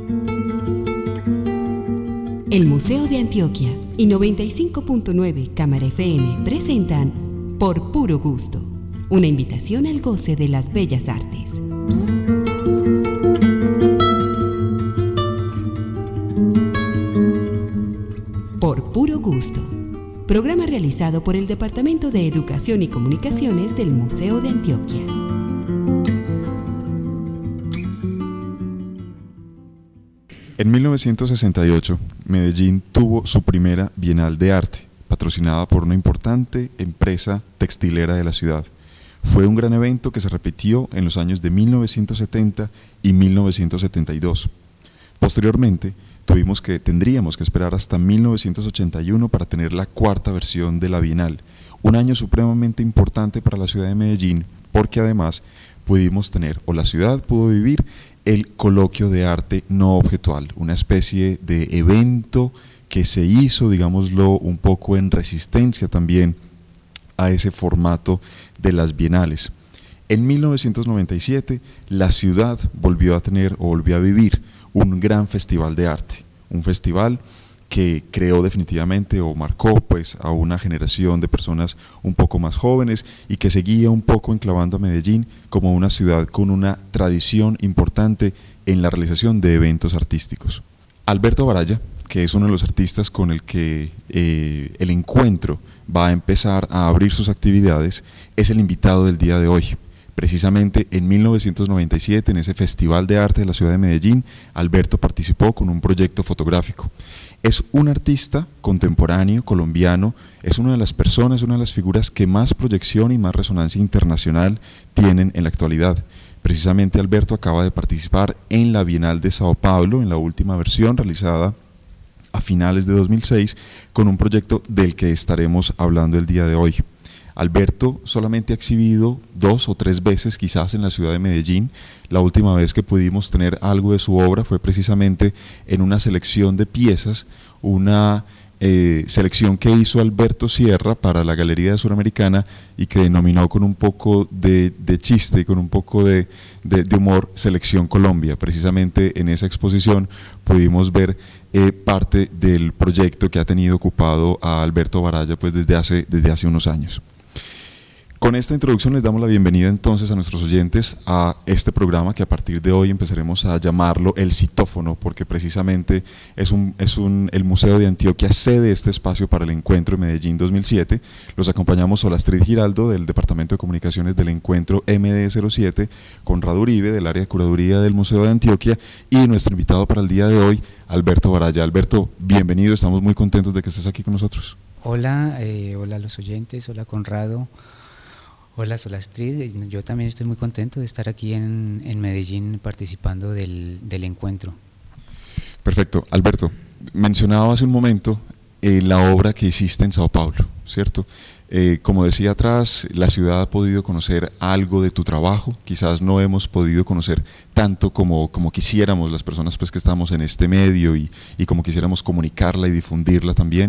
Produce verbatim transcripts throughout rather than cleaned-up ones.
El Museo de Antioquia y noventa y cinco punto nueve Cámara F M presentan Por Puro Gusto, una invitación al goce de las bellas artes. Por Puro Gusto, programa realizado por el Departamento de Educación y Comunicaciones del Museo de Antioquia. En mil novecientos sesenta y ocho, Medellín tuvo su primera Bienal de Arte, patrocinada por una importante empresa textilera de la ciudad. Fue un gran evento que se repitió en los años de mil novecientos setenta y mil novecientos setenta y dos. Posteriormente, tuvimos que, tendríamos que esperar hasta mil novecientos ochenta y uno para tener la cuarta versión de la Bienal, un año supremamente importante para la ciudad de Medellín, porque además pudimos tener, o la ciudad pudo vivir, el coloquio de arte no objetual, una especie de evento que se hizo, digámoslo, un poco en resistencia también a ese formato de las bienales. En mil novecientos noventa y siete, la ciudad volvió a tener o volvió a vivir un gran festival de arte, un festival que creó definitivamente o marcó pues a una generación de personas un poco más jóvenes y que seguía un poco enclavando a Medellín como una ciudad con una tradición importante en la realización de eventos artísticos. Alberto Baraya, que es uno de los artistas con el que eh, el encuentro va a empezar a abrir sus actividades, es el invitado del día de hoy. Precisamente en mil novecientos noventa y siete, en ese Festival de Arte de la ciudad de Medellín, Alberto participó con un proyecto fotográfico. Es un artista contemporáneo colombiano, es una de las personas, una de las figuras que más proyección y más resonancia internacional tienen en la actualidad. Precisamente Alberto acaba de participar en la Bienal de Sao Paulo, en la última versión realizada a finales de dos mil seis, con un proyecto del que estaremos hablando el día de hoy. Alberto solamente ha exhibido dos o tres veces quizás en la ciudad de Medellín. La última vez que pudimos tener algo de su obra fue precisamente en una selección de piezas, una eh, selección que hizo Alberto Sierra para la Galería de Suramericana y que denominó con un poco de, de chiste y con un poco de, de, de humor Selección Colombia. Precisamente en esa exposición pudimos ver eh, parte del proyecto que ha tenido ocupado a Alberto Baraya pues desde hace, desde hace unos años. Con esta introducción les damos la bienvenida entonces a nuestros oyentes a este programa que a partir de hoy empezaremos a llamarlo El Citófono, porque precisamente es, un, es un, el Museo de Antioquia cede este espacio para el Encuentro de Medellín dos mil siete. Los acompañamos Solastrid Giraldo del Departamento de Comunicaciones del Encuentro M D cero siete, Conrado Uribe del área de curaduría del Museo de Antioquia y nuestro invitado para el día de hoy, Alberto Baraya. Alberto, bienvenido, estamos muy contentos de que estés aquí con nosotros. Hola, eh, hola a los oyentes, hola Conrado. Hola Solastrid, yo también estoy muy contento de estar aquí en, en Medellín participando del, del encuentro. Perfecto. Alberto, mencionaba hace un momento eh, la obra que hiciste en Sao Paulo, ¿cierto? Eh, como decía atrás, la ciudad ha podido conocer algo de tu trabajo, quizás no hemos podido conocer tanto como, como quisiéramos las personas pues, que estamos en este medio y, y como quisiéramos comunicarla y difundirla también.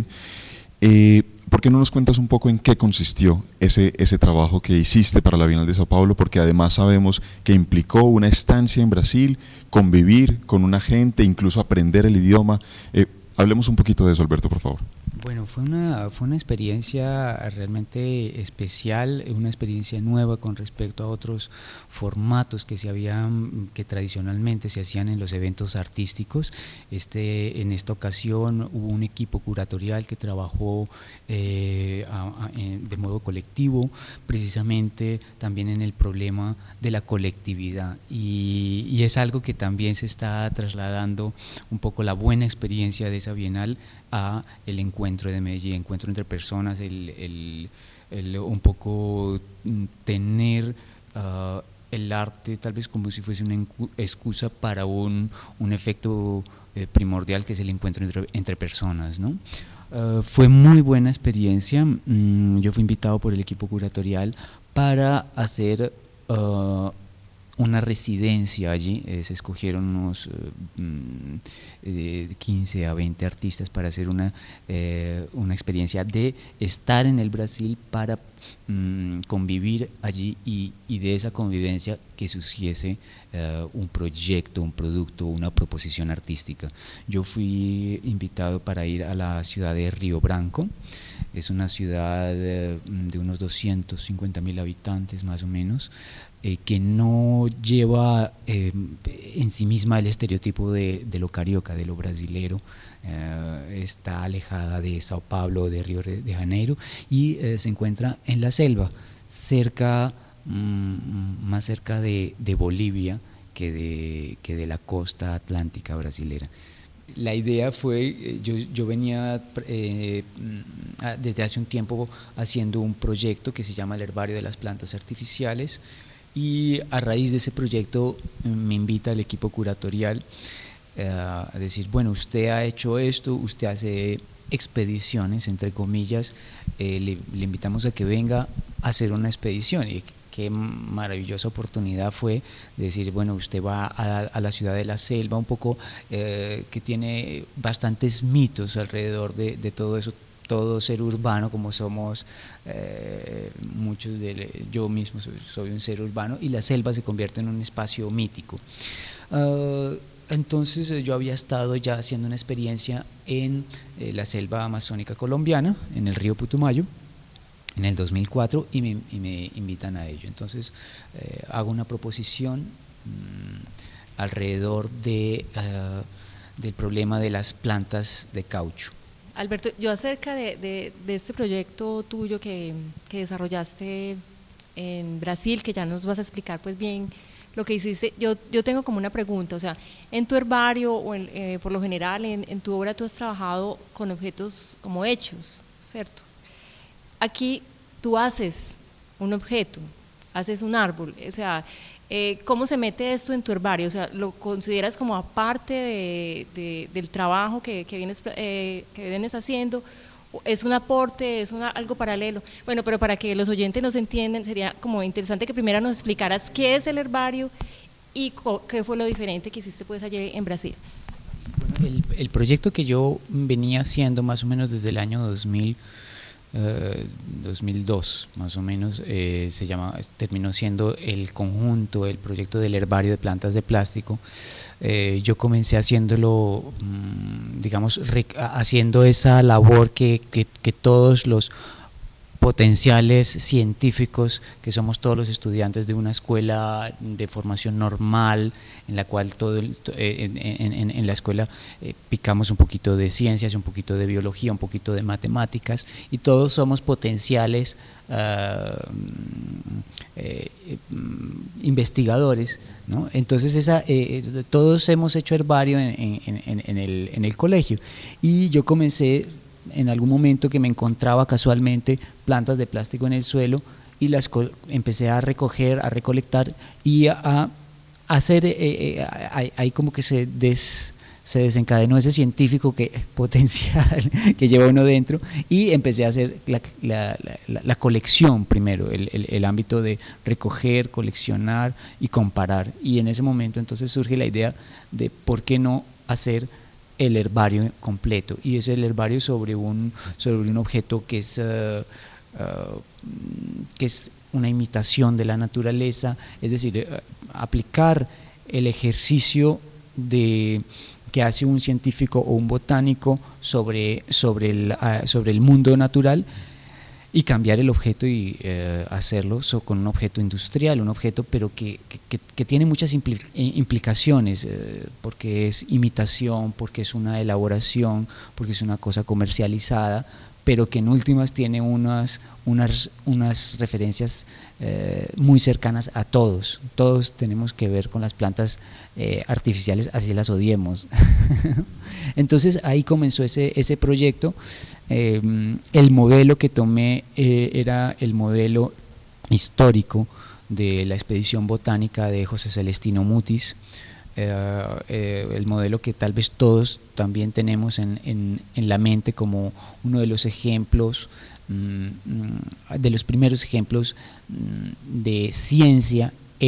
Eh, ¿Por qué no nos cuentas un poco en qué consistió ese, ese trabajo que hiciste para la Bienal de Sao Paulo? Porque además sabemos que implicó una estancia en Brasil, convivir con una gente, incluso aprender el idioma. Eh, hablemos un poquito de eso, Alberto, por favor. Bueno, fue una, fue una experiencia realmente especial, una experiencia nueva con respecto a otros formatos que se habían, que tradicionalmente se hacían en los eventos artísticos. Este, en esta ocasión hubo un equipo curatorial que trabajó eh, a, a, de modo colectivo, precisamente también en el problema de la colectividad, y, y es algo que también se está trasladando un poco la buena experiencia de esa Bienal a el encuentro de Medellín, encuentro entre personas, el, el, el un poco tener uh, el arte tal vez como si fuese una excusa para un, un efecto eh, primordial que es el encuentro entre, entre personas, ¿no? Uh, fue muy buena experiencia. Mm, yo fui invitado por el equipo curatorial para hacer uh, una residencia allí, eh, se escogieron unos eh, quince a veinte artistas para hacer una, eh, una experiencia de estar en el Brasil para mm, convivir allí y, y de esa convivencia que surgiese eh, un proyecto, un producto, una proposición artística. Yo fui invitado para ir a la ciudad de Río Branco. Es una ciudad de, de unos doscientos cincuenta mil habitantes más o menos, eh, que no lleva eh, en sí misma el estereotipo de, de lo carioca, de lo brasilero. Eh, está alejada de Sao Paulo, de Río de Janeiro, y eh, se encuentra en la selva, cerca, mmm, más cerca de, de Bolivia que de, que de la costa atlántica brasilera. La idea fue, yo, yo venía eh, desde hace un tiempo haciendo un proyecto que se llama el Herbario de las Plantas Artificiales, y a raíz de ese proyecto me invita el equipo curatorial eh, a decir, bueno, usted ha hecho esto, usted hace expediciones, entre comillas, eh, le, le invitamos a que venga a hacer una expedición. Y qué maravillosa oportunidad fue de decir, bueno, usted va a, a la ciudad de la selva, un poco eh, que tiene bastantes mitos alrededor de, de todo eso, todo ser urbano, como somos eh, muchos de, yo mismo soy, soy un ser urbano, y la selva se convierte en un espacio mítico. Uh, entonces yo había estado ya haciendo una experiencia en eh, la selva amazónica colombiana, en el río Putumayo, en el dos mil cuatro, y me, y me invitan a ello. Entonces eh, hago una proposición mmm, alrededor de, uh, del problema de las plantas de caucho. Alberto, yo acerca de, de, de este proyecto tuyo que, que desarrollaste en Brasil, que ya nos vas a explicar pues bien lo que hiciste, yo, yo tengo como una pregunta, o sea, en tu herbario o en, eh, por lo general en, en tu obra tú has trabajado con objetos como hechos, ¿cierto? Aquí tú haces un objeto, haces un árbol, o sea, eh, ¿cómo se mete esto en tu herbario? O sea, ¿lo consideras como aparte de, de, del trabajo que, que, vienes, eh, que vienes haciendo? ¿Es un aporte? ¿Es una, algo paralelo? Bueno, pero para que los oyentes nos entiendan, sería como interesante que primero nos explicaras qué es el herbario y qué fue lo diferente que hiciste pues allí en Brasil. Bueno, el, el proyecto que yo venía haciendo más o menos desde el año dos mil, Uh, dos mil dos más o menos, eh, se llama, terminó siendo el conjunto, el proyecto del herbario de plantas de plástico. Eh, yo comencé haciéndolo, mmm, digamos, haciendo esa labor que, que, que todos los potenciales científicos, que somos todos los estudiantes de una escuela de formación normal, en la cual todo el, eh, en, en, en la escuela eh, picamos un poquito de ciencias, un poquito de biología, un poquito de matemáticas, y todos somos potenciales uh, eh, eh, investigadores, ¿no? Entonces esa, eh, todos hemos hecho herbario en, en, en, en, el, en el colegio, y yo comencé en algún momento que me encontraba casualmente plantas de plástico en el suelo, y las empecé a recoger, a recolectar y a, a hacer, eh, eh, ahí, ahí como que se, des, se desencadenó ese científico que, potencial que lleva uno dentro, y empecé a hacer la, la, la, la colección primero, el, el, el ámbito de recoger, coleccionar y comparar, y en ese momento entonces surge la idea de por qué no hacer el herbario completo, y es el herbario sobre un, sobre un objeto que es, uh, uh, que es una imitación de la naturaleza, es decir, uh, aplicar el ejercicio de, que hace un científico o un botánico sobre, sobre, el, uh, sobre el mundo natural, y cambiar el objeto y eh, hacerlo so, con un objeto industrial, un objeto pero que, que, que tiene muchas implicaciones, eh, porque es imitación, porque es una elaboración, porque es una cosa comercializada, pero que en últimas tiene unas, unas, unas referencias eh, muy cercanas a todos. Todos tenemos que ver con las plantas eh, artificiales, así las odiemos. Entonces ahí comenzó ese, ese proyecto. Eh, el modelo que tomé eh, era el modelo histórico de la expedición botánica de José Celestino Mutis, eh, eh, el modelo que tal vez todos también tenemos en, en, en la mente como uno de los ejemplos, mmm, de los primeros ejemplos mmm, de ciencia en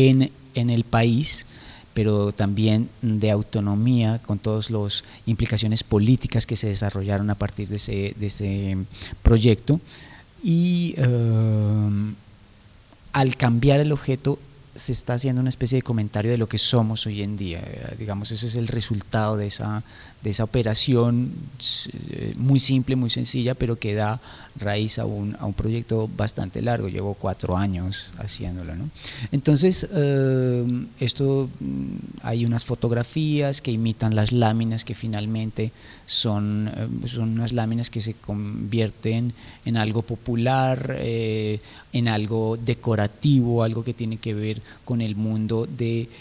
en el país, pero también de autonomía con todas las implicaciones políticas que se desarrollaron a partir de ese, de ese proyecto. Y uh, al cambiar el objeto se está haciendo una especie de comentario de lo que somos hoy en día, eh, digamos, ese es el resultado de esa, de esa operación eh, muy simple, muy sencilla, pero que da raíz a un, a un proyecto bastante largo. Llevo cuatro años haciéndolo, ¿no? Entonces, eh, esto, hay unas fotografías que imitan las láminas que finalmente son, eh, son unas láminas que se convierten en algo popular, eh, en algo decorativo, algo que tiene que ver con el mundo de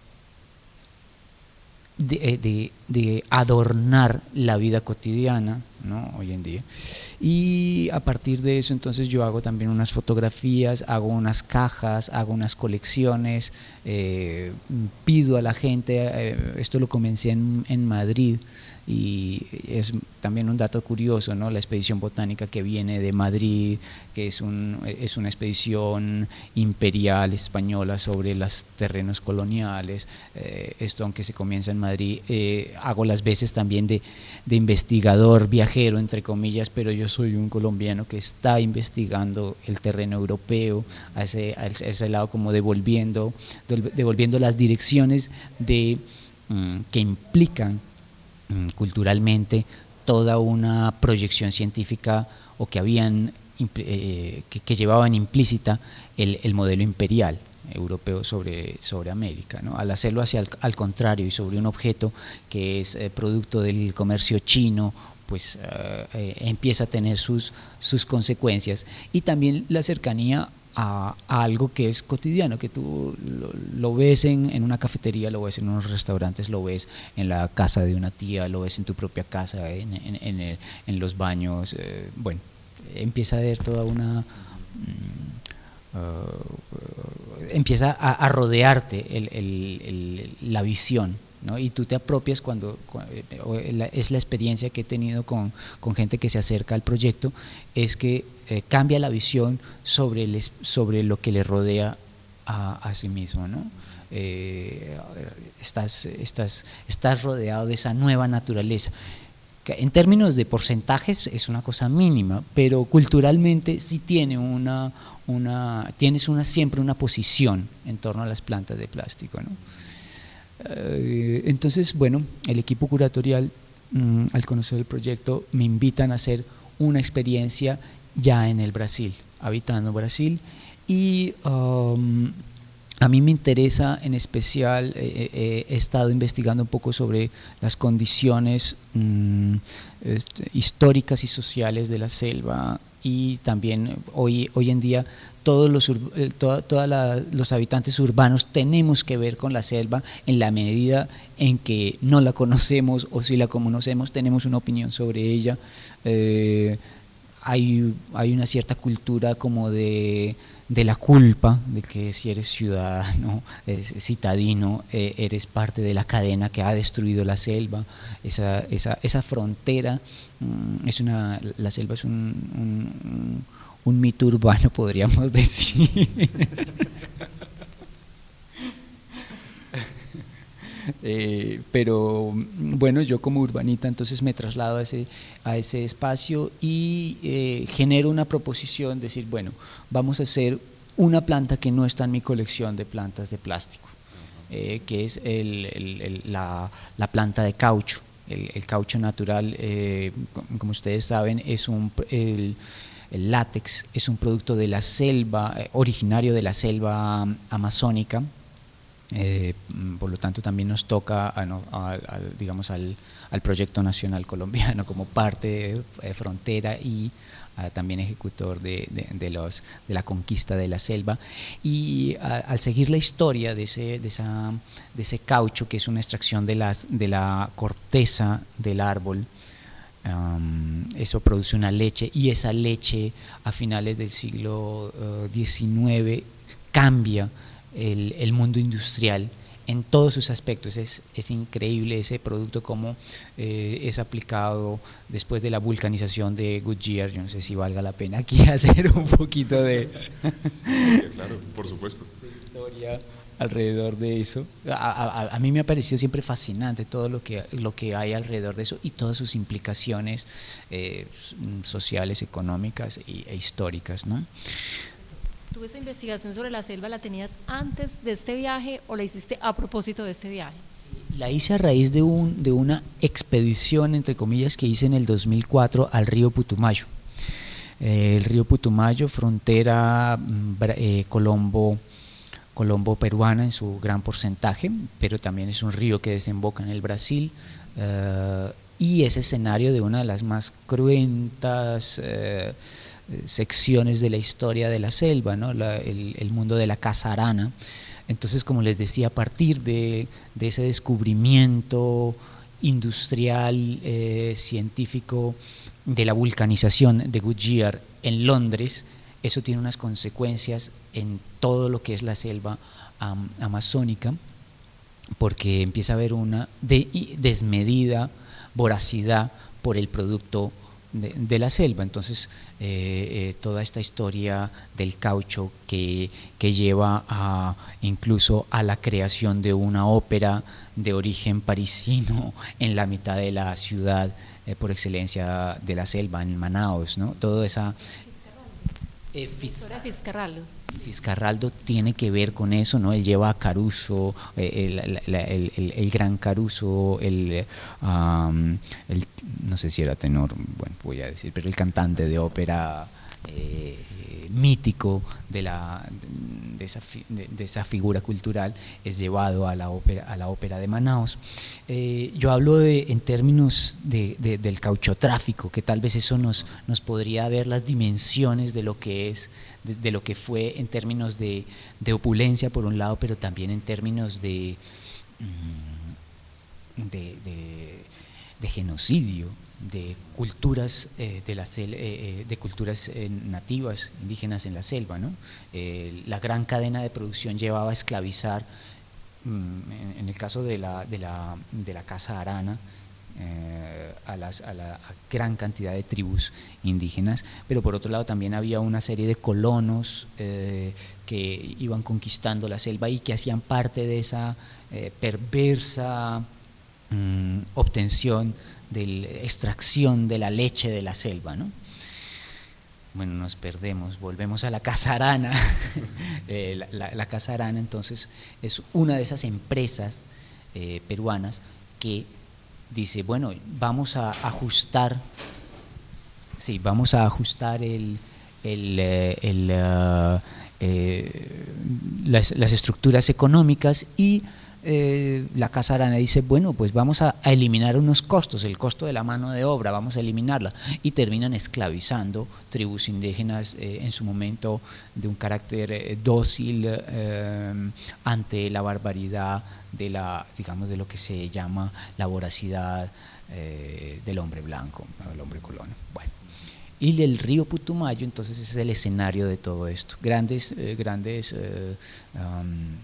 De, de, de adornar la vida cotidiana, ¿no? Hoy en día. Y a partir de eso entonces yo hago también unas fotografías, hago unas cajas, hago unas colecciones, eh, pido a la gente, eh, esto lo comencé en, en Madrid, y es también un dato curioso, ¿no? La expedición botánica que viene de Madrid, que es, un, es una expedición imperial española sobre los terrenos coloniales, eh, esto aunque se comienza en Madrid, eh, hago las veces también de, de investigador, viajero entre comillas, pero yo soy un colombiano que está investigando el terreno europeo, a ese, a ese lado como devolviendo, devolviendo las direcciones de, um, que implican culturalmente toda una proyección científica o que habían eh, que, que llevaban implícita el, el modelo imperial europeo sobre, sobre América, ¿no? Al hacerlo hacia el, al contrario y sobre un objeto que es eh, producto del comercio chino, pues eh, eh, empieza a tener sus, sus consecuencias. Y también la cercanía A, a algo que es cotidiano, que tú lo, lo ves en, en una cafetería, lo ves en unos restaurantes, lo ves en la casa de una tía, lo ves en tu propia casa, en, en, en, el, en los baños, eh, bueno, empieza a haber toda una... Uh, uh, empieza a, a rodearte el, el, el, la visión, ¿no? Y tú te apropias cuando, cuando es la experiencia que he tenido con, con gente que se acerca al proyecto, es que eh, cambia la visión sobre, el, sobre lo que le rodea a, a sí mismo, ¿no? Eh, estás, estás, estás rodeado de esa nueva naturaleza. En términos de porcentajes es una cosa mínima, pero culturalmente sí tiene una, una, tienes una, siempre una posición en torno a las plantas de plástico, ¿no? Entonces, bueno, el equipo curatorial, mmm, al conocer el proyecto, me invitan a hacer una experiencia ya en el Brasil, habitando Brasil, y um, a mí me interesa en especial, eh, eh, he estado investigando un poco sobre las condiciones mmm, este, históricas y sociales de la selva, y también hoy, hoy en día todos los, toda, toda la, los habitantes urbanos tenemos que ver con la selva en la medida en que no la conocemos, o si la conocemos tenemos una opinión sobre ella. Eh, hay, hay una cierta cultura como de, de la culpa, de que si eres ciudadano, eres citadino, eh, eres parte de la cadena que ha destruido la selva. Esa, esa, esa frontera, mm, es una, la selva es un, un, un mito urbano, podríamos decir. Eh, pero bueno, yo como urbanita entonces me traslado a ese, a ese espacio y eh, genero una proposición, decir, bueno, vamos a hacer una planta que no está en mi colección de plantas de plástico, eh, que es el, el, el, la, la planta de caucho. El, el caucho natural, eh, como ustedes saben, es un... El, el látex es un producto de la selva, eh, originario de la selva amazónica. Eh, por lo tanto también nos toca a, a, a, digamos al, al proyecto nacional colombiano como parte de eh, frontera y uh, también ejecutor de, de, de, los, de la conquista de la selva, y a, al seguir la historia de ese, de, esa, de ese caucho, que es una extracción de, las, de la corteza del árbol, um, eso produce una leche, y esa leche a finales del siglo uh, diecinueve cambia El, el mundo industrial en todos sus aspectos. Es, es increíble ese producto como eh, es aplicado después de la vulcanización de Goodyear. Yo no sé si valga la pena aquí hacer un poquito de, sí, claro, por supuesto, de historia alrededor de eso. A, a, a mí me ha parecido siempre fascinante todo lo que, lo que hay alrededor de eso y todas sus implicaciones eh, sociales, económicas y, e históricas, ¿no? ¿Tú esa investigación sobre la selva la tenías antes de este viaje o la hiciste a propósito de este viaje? La hice a raíz de, un, de una expedición, entre comillas, que hice en el dos mil cuatro al río Putumayo. Eh, el río Putumayo, frontera eh, Colombo, Colombo peruana en su gran porcentaje, pero también es un río que desemboca en el Brasil eh, y es escenario de una de las más cruentas eh, secciones de la historia de la selva, ¿no? la, el, el mundo de la caza arana. Entonces, como les decía, a partir de, de ese descubrimiento industrial, eh, científico, de la vulcanización de Goodyear en Londres, eso tiene unas consecuencias en todo lo que es la selva um, amazónica, porque empieza a haber una de, desmedida voracidad por el producto de, de la selva. Entonces eh, eh, toda esta historia del caucho que, que lleva a, incluso a la creación de una ópera de origen parisino en la mitad de la ciudad eh, por excelencia de la selva, en Manaos, ¿no? Toda esa Eh, Fiscar Fiscarraldo. Fiscarraldo tiene que ver con eso, ¿no? Él lleva a Caruso, eh, el, el, el, el, el gran Caruso, el, um, el, no sé si era tenor, bueno, voy a decir, pero el cantante de ópera eh, mítico de, la, de, esa, de, de esa figura cultural, es llevado a la ópera, a la ópera de Manaos. Eh, yo hablo de, en términos de, de, del cauchotráfico, que tal vez eso nos, nos podría ver las dimensiones de lo que es, de, de lo que fue en términos de, de opulencia por un lado, pero también en términos de, de, de, de genocidio de culturas eh, de, la sel, eh, de culturas eh, nativas indígenas en la selva, ¿no? Eh, la gran cadena de producción llevaba a esclavizar, mm, en, en el caso de la, de la, de la caza arana, eh, a, las, a la a gran cantidad de tribus indígenas, pero por otro lado también había una serie de colonos eh, que iban conquistando la selva y que hacían parte de esa eh, perversa mm, obtención de la extracción de la leche de la selva, ¿no? Bueno, nos perdemos, volvemos a la caza arana. eh, la, la, la caza arana entonces es una de esas empresas eh, peruanas que dice, bueno, vamos a ajustar, sí, vamos a ajustar el, el, el, uh, eh, las, las estructuras económicas y Eh, la Casa Arana dice, bueno, pues vamos a, a eliminar unos costos, el costo de la mano de obra, vamos a eliminarla, y terminan esclavizando tribus indígenas eh, en su momento de un carácter eh, dócil eh, ante la barbaridad de la, digamos, de lo que se llama la voracidad eh, del hombre blanco, del hombre colono. Bueno. Y el río Putumayo, entonces, es el escenario de todo esto. Grandes, eh, grandes eh, um,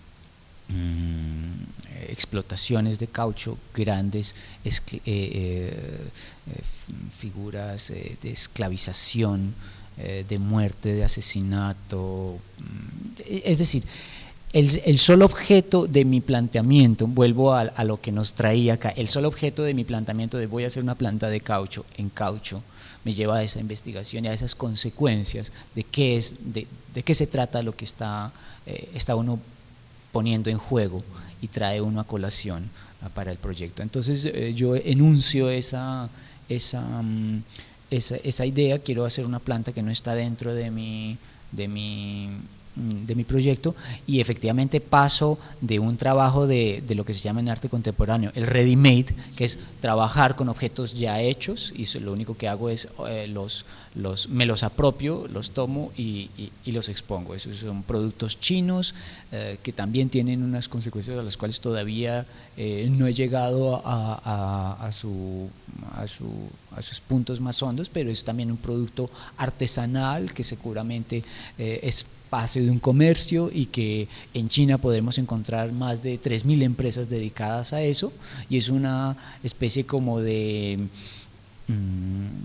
Mm, explotaciones de caucho, grandes eh, eh, figuras eh, de esclavización, eh, de muerte, de asesinato. Es decir, el, el solo objeto de mi planteamiento, vuelvo a, a lo que nos traía acá, el solo objeto de mi planteamiento de voy a hacer una planta de caucho en caucho, me lleva a esa investigación y a esas consecuencias de qué es, de, de qué se trata lo que está, eh, está uno poniendo en juego y trae uno a colación uh, para el proyecto. Entonces eh, yo enuncio esa, esa, um, esa, esa idea, quiero hacer una planta que no está dentro de mi, de mi, de mi proyecto, y efectivamente paso de un trabajo de, de lo que se llama en arte contemporáneo el ready made, que es trabajar con objetos ya hechos, y lo único que hago es eh, los, los, me los apropio, los tomo y, y, y los expongo. Esos son productos chinos eh, que también tienen unas consecuencias a las cuales todavía eh, no he llegado a, a, a, su, a, su, a sus puntos más hondos, pero es también un producto artesanal que seguramente eh, es base de un comercio, y que en China podemos encontrar más de tres mil empresas dedicadas a eso, y es una especie como de, mmm,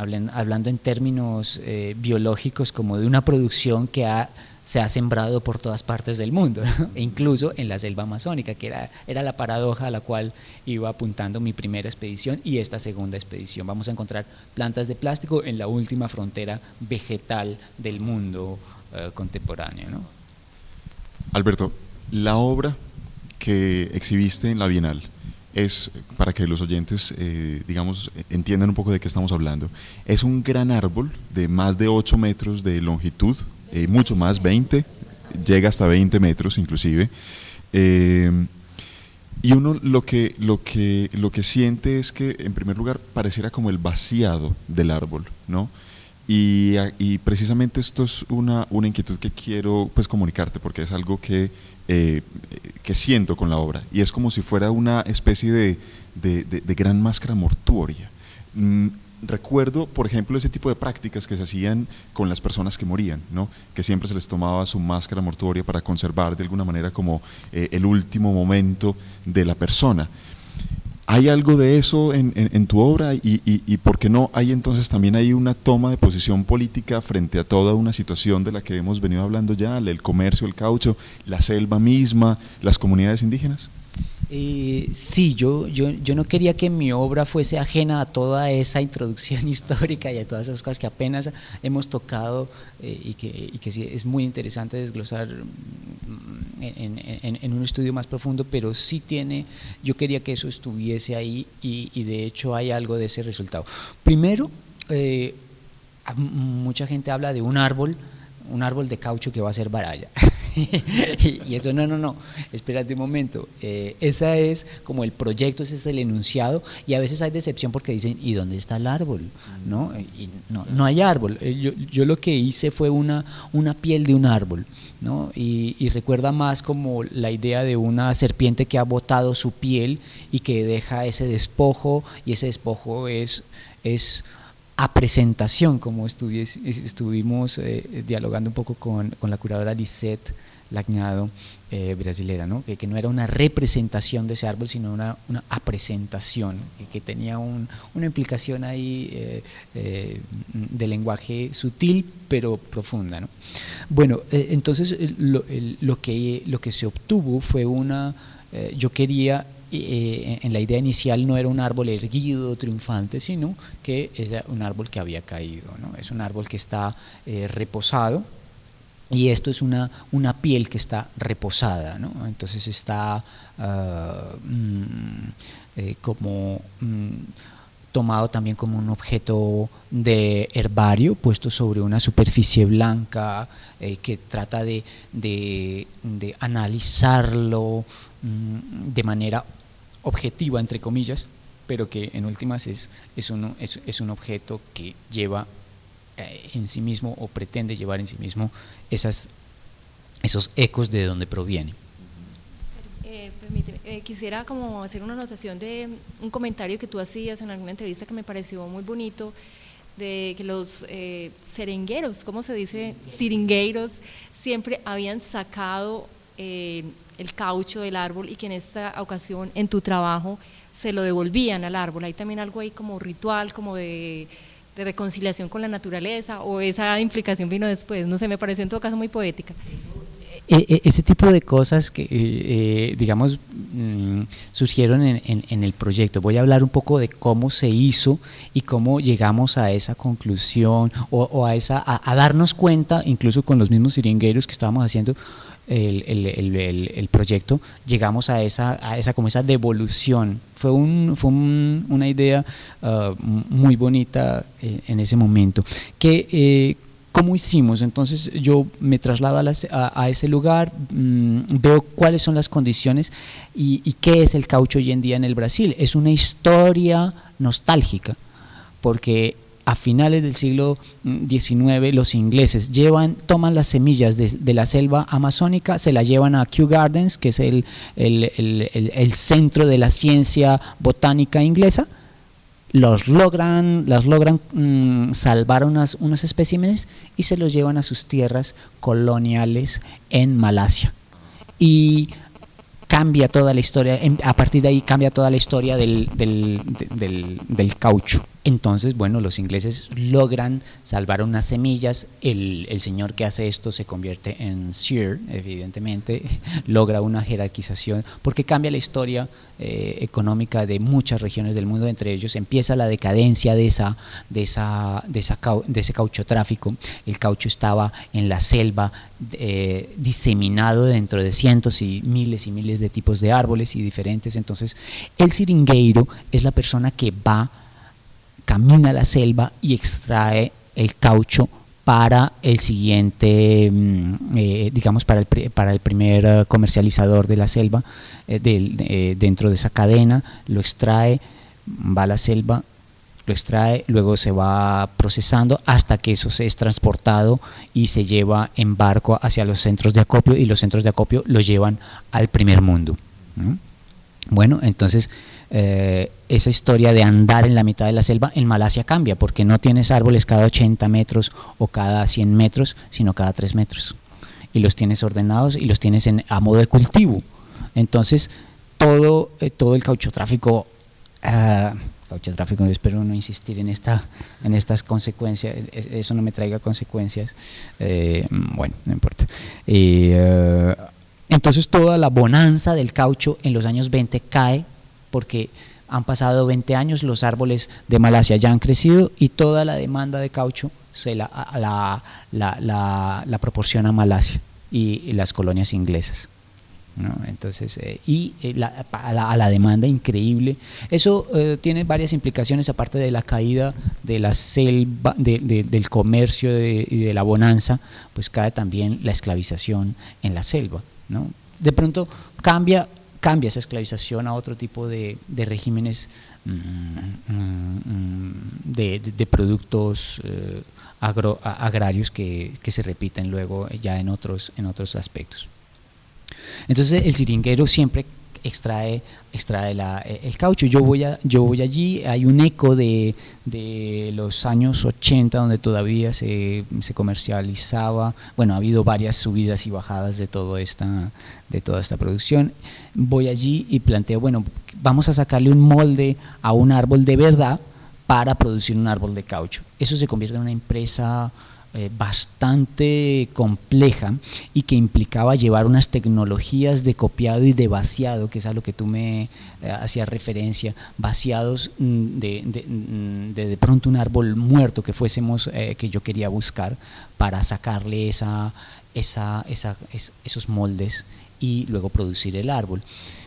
hablando en términos eh, biológicos, como de una producción que ha, se ha sembrado por todas partes del mundo, ¿no? E incluso en la selva amazónica, que era, era la paradoja a la cual iba apuntando mi primera expedición y esta segunda expedición. Vamos a encontrar plantas de plástico en la última frontera vegetal del mundo eh, contemporáneo, ¿no? Alberto, la obra que exhibiste en la Bienal es, para que los oyentes, eh, digamos, entiendan un poco de qué estamos hablando, es un gran árbol de más de ocho metros de longitud, eh, mucho más, veinte, llega hasta veinte metros inclusive, eh, y uno lo que, lo, que, lo que siente es que, en primer lugar, pareciera como el vaciado del árbol, ¿no? Y, y precisamente esto es una, una inquietud que quiero pues comunicarte, porque es algo que, eh, que siento con la obra, y es como si fuera una especie de, de, de, de gran máscara mortuoria. Mm, recuerdo, por ejemplo, ese tipo de prácticas que se hacían con las personas que morían, ¿no? Que siempre se les tomaba su máscara mortuoria para conservar de alguna manera como eh, el último momento de la persona. ¿Hay algo de eso en, en, en tu obra? Y, y, y ¿por qué no hay entonces también hay una toma de posición política frente a toda una situación de la que hemos venido hablando ya, el comercio, el caucho, la selva misma, las comunidades indígenas? Eh, sí, yo, yo, yo no quería que mi obra fuese ajena a toda esa introducción histórica y a todas esas cosas que apenas hemos tocado eh, y, que, y que sí es muy interesante desglosar en, en, en un estudio más profundo, pero sí tiene, yo quería que eso estuviese ahí y, y de hecho hay algo de ese resultado. Primero, eh, mucha gente habla de un árbol, un árbol de caucho que va a ser baralla. Y eso no, no, no, espérate un momento, eh, esa es como el proyecto, ese es el enunciado, y a veces hay decepción porque dicen, ¿y dónde está el árbol? ¿No? Y no, no hay árbol. Yo, yo lo que hice fue una, una piel de un árbol, ¿no? Y, y recuerda más como la idea de una serpiente que ha botado su piel y que deja ese despojo, y ese despojo es, es a presentación, como estuvimos eh, dialogando un poco con, con la curadora Lisette Lagnado, eh, brasilera, ¿no? Que, que no era una representación de ese árbol, sino una, una apresentación, que, que tenía un, una implicación ahí eh, eh, de lenguaje sutil pero profunda, ¿no? Bueno, eh, entonces lo, el, lo, que, lo que se obtuvo fue una, eh, yo quería Eh, en la idea inicial no era un árbol erguido, triunfante, sino que era un árbol que había caído, ¿no? Es un árbol que está eh, reposado, y esto es una, una piel que está reposada, ¿no? Entonces está uh, mm, eh, como mm, tomado también como un objeto de herbario puesto sobre una superficie blanca, eh, que trata de, de, de analizarlo mm, de manera objetiva, entre comillas, pero que en últimas es, es, un, es, es un objeto que lleva eh, en sí mismo, o pretende llevar en sí mismo esas, esos ecos de donde proviene. Eh, permíteme, eh, quisiera como hacer una anotación de un comentario que tú hacías en alguna entrevista que me pareció muy bonito, de que los eh, serengueros, ¿cómo se dice? Siringueiros, siempre habían sacado eh, el caucho del árbol, y que en esta ocasión en tu trabajo se lo devolvían al árbol. Hay también algo ahí como ritual, como de, de reconciliación con la naturaleza, o esa implicación vino después, no sé, me pareció en todo caso muy poética. Ese tipo de cosas que, eh, digamos, mmm, surgieron en, en, en el proyecto. Voy a hablar un poco de cómo se hizo y cómo llegamos a esa conclusión, o, o a, esa, a, a darnos cuenta, incluso con los mismos siringueros que estábamos haciendo el, el, el, el, el proyecto, llegamos a esa, a esa, como esa devolución. Fue, un, fue un, una idea uh, muy bonita eh, en ese momento. Que eh, ¿Cómo hicimos? Entonces yo me traslado a, las, a, a ese lugar, mmm, veo cuáles son las condiciones y, y qué es el caucho hoy en día en el Brasil. Es una historia nostálgica, porque a finales del siglo diecinueve los ingleses llevan, toman las semillas de, de la selva amazónica, se las llevan a Kew Gardens, que es el, el, el, el, el centro de la ciencia botánica inglesa. Los logran, las logran mmm, salvar unas, unos especímenes y se los llevan a sus tierras coloniales en Malasia. Y cambia toda la historia, a partir de ahí cambia toda la historia del, del, del, del caucho. Entonces, bueno, los ingleses logran salvar unas semillas, el, el señor que hace esto se convierte en Sir, evidentemente, logra una jerarquización, porque cambia la historia eh, económica de muchas regiones del mundo, entre ellos empieza la decadencia de, esa, de, esa, de, esa, de ese cauchotráfico. El caucho estaba en la selva, eh, diseminado dentro de cientos y miles y miles de tipos de árboles y diferentes, entonces el seringueiro es la persona que va, camina a la selva y extrae el caucho para el siguiente, eh, digamos, para el, para el primer comercializador de la selva, eh, de, de, dentro de esa cadena, lo extrae, va a la selva, lo extrae, luego se va procesando hasta que eso se es transportado y se lleva en barco hacia los centros de acopio, y los centros de acopio lo llevan al primer mundo, ¿no? Bueno, entonces Eh, esa historia de andar en la mitad de la selva en Malasia cambia, porque no tienes árboles cada ochenta metros o cada cien metros, sino cada tres metros, y los tienes ordenados y los tienes en, a modo de cultivo. Entonces todo, eh, todo el cauchotráfico, uh, cauchotráfico, espero no insistir en, esta, en estas consecuencias, eso no me traiga consecuencias, eh, bueno, no importa. Y, uh, entonces toda la bonanza del caucho en los años veinte cae, porque han pasado veinte años, los árboles de Malasia ya han crecido y toda la demanda de caucho se la, la, la, la, la proporciona Malasia y, y las colonias inglesas, ¿no? Entonces, eh, y eh, la, a, la, a la demanda increíble. Eso eh, tiene varias implicaciones, aparte de la caída de la selva, de, de, del comercio de, y de la bonanza, pues cae también la esclavización en la selva, ¿no? De pronto cambia cambia esa esclavización a otro tipo de, de regímenes mm, mm, de, de, de productos eh, agro, agrarios que, que se repiten luego ya en otros, en otros aspectos. Entonces el siringuero siempre extrae, extrae la, el caucho. Yo voy, a, yo voy allí, hay un eco de, de los años ochenta donde todavía se, se comercializaba, bueno, ha habido varias subidas y bajadas de, todo esta, de toda esta producción. Voy allí y planteo, bueno, vamos a sacarle un molde a un árbol de verdad para producir un árbol de caucho. Eso se convierte en una empresa Eh, bastante compleja y que implicaba llevar unas tecnologías de copiado y de vaciado, que es a lo que tú me eh, hacías referencia, vaciados de de, de de pronto un árbol muerto que fuésemos, eh, que yo quería buscar para sacarle esa, esa, esa, es, esos moldes y luego producir el árbol.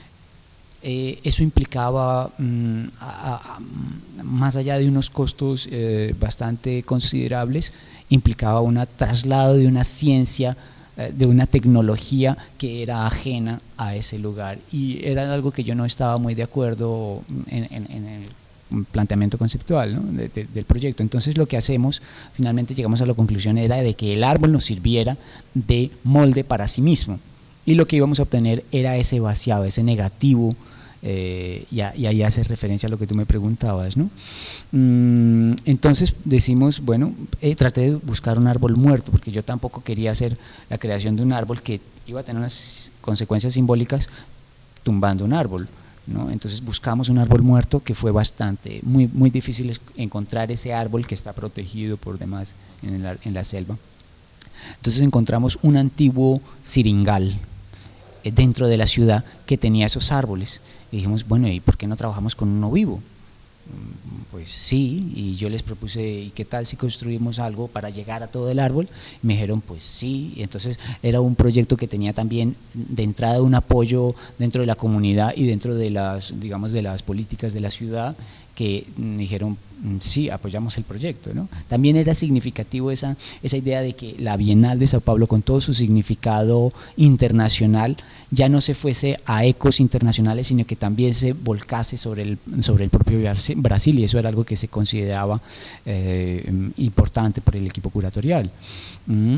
Eh, eso implicaba, mm, a, a, más allá de unos costos eh, bastante considerables, implicaba un traslado de una ciencia, eh, de una tecnología que era ajena a ese lugar, y era algo que yo no estaba muy de acuerdo en, en, en el planteamiento conceptual, ¿no? de, de, del proyecto. Entonces lo que hacemos, finalmente llegamos a la conclusión, era de que el árbol nos sirviera de molde para sí mismo, y lo que íbamos a obtener era ese vaciado, ese negativo. Eh, y, y ahí hace referencia a lo que tú me preguntabas, ¿no? Mm, entonces decimos, bueno, eh, traté de buscar un árbol muerto, porque yo tampoco quería hacer la creación de un árbol que iba a tener unas consecuencias simbólicas tumbando un árbol, ¿no? Entonces buscamos un árbol muerto, que fue bastante, muy, muy difícil encontrar ese árbol que está protegido por demás en la, en la selva. Entonces encontramos un antiguo siringal dentro de la ciudad que tenía esos árboles, y dijimos, bueno, ¿y por qué no trabajamos con uno vivo? Pues sí, y yo les propuse, ¿y qué tal si construimos algo para llegar a todo el árbol? Y me dijeron, pues sí. Y entonces era un proyecto que tenía también de entrada un apoyo dentro de la comunidad y dentro de las, digamos, de las políticas de la ciudad, que dijeron, sí, apoyamos el proyecto, ¿no? También era significativo esa, esa idea de que la Bienal de Sao Paulo, con todo su significado internacional, ya no se fuese a ecos internacionales, sino que también se volcase sobre el, sobre el propio Brasil, y eso era algo que se consideraba eh, importante por el equipo curatorial. Mm,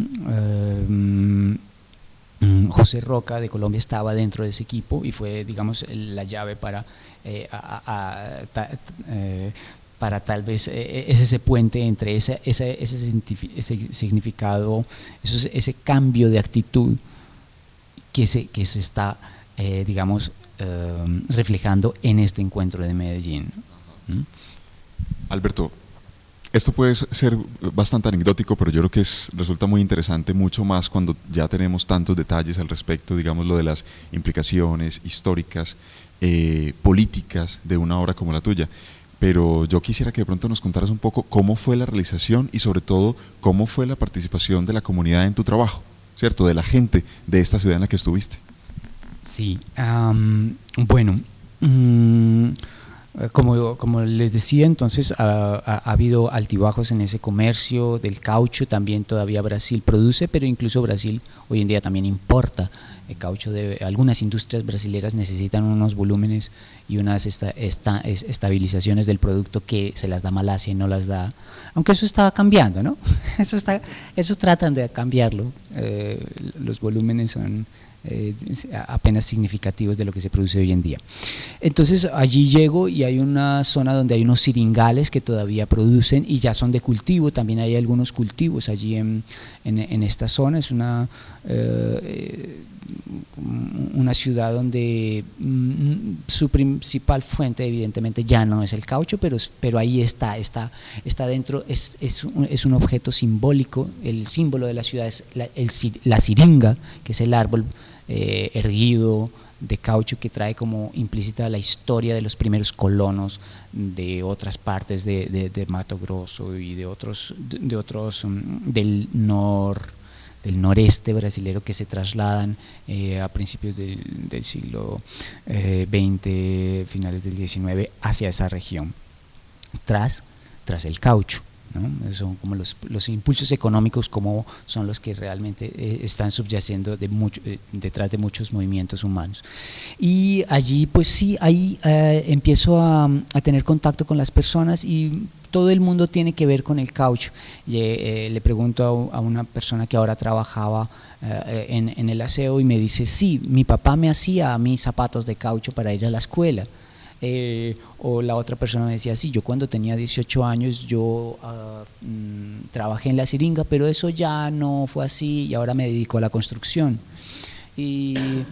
eh, José Roca de Colombia estaba dentro de ese equipo y fue, digamos, la llave para, eh, a, a, ta, eh, para tal vez eh, es ese puente entre ese, ese, ese, ese significado, ese, ese cambio de actitud que se, que se está eh, digamos, eh, reflejando en este encuentro de Medellín. ¿Mm? Alberto, esto puede ser bastante anecdótico, pero yo creo que es, resulta muy interesante, mucho más cuando ya tenemos tantos detalles al respecto, digamos, lo de las implicaciones históricas, eh, políticas de una obra como la tuya. Pero yo quisiera que de pronto nos contaras un poco cómo fue la realización y sobre todo cómo fue la participación de la comunidad en tu trabajo, ¿cierto? De la gente de esta ciudad en la que estuviste. Sí, um, bueno, um, Como, como les decía, entonces ha, ha, ha habido altibajos en ese comercio del caucho. También todavía Brasil produce, pero incluso Brasil hoy en día también importa el caucho. De algunas industrias brasileras necesitan unos volúmenes y unas esta, esta, estabilizaciones del producto que se las da Malasia y no las da, aunque eso está cambiando, ¿no? Eso, está, eso tratan de cambiarlo. Eh, los volúmenes son Eh, apenas significativos de lo que se produce hoy en día. Entonces allí llego y hay una zona donde hay unos siringales que todavía producen y ya son de cultivo. También hay algunos cultivos allí en, en, en esta zona. Es una, eh, una ciudad donde mm, su principal fuente evidentemente ya no es el caucho, pero, pero ahí está, está, está dentro, es, es, un, es un objeto simbólico. El símbolo de la ciudad es la, el, la siringa, que es el árbol Eh, erguido de caucho que trae como implícita la historia de los primeros colonos de otras partes de, de, de Mato Grosso y de otros, de, de otros um, del nor, del noreste brasilero que se trasladan eh, a principios del, del siglo eh, veinte, finales del diecinueve, hacia esa región, tras, tras el caucho. ¿no? Son como los, los impulsos económicos, como son los que realmente eh, están subyacendo de mucho, eh, detrás de muchos movimientos humanos. Y allí pues sí, ahí eh, empiezo a, a tener contacto con las personas y todo el mundo tiene que ver con el caucho. Y, eh, le pregunto a, a una persona que ahora trabajaba eh, en, en el aseo y me dice, sí, mi papá me hacía a mí zapatos de caucho para ir a la escuela. Eh, o la otra persona me decía, sí, yo cuando tenía dieciocho años yo uh, mm, trabajé en la siringa, pero eso ya no fue así y ahora me dedico a la construcción. Y,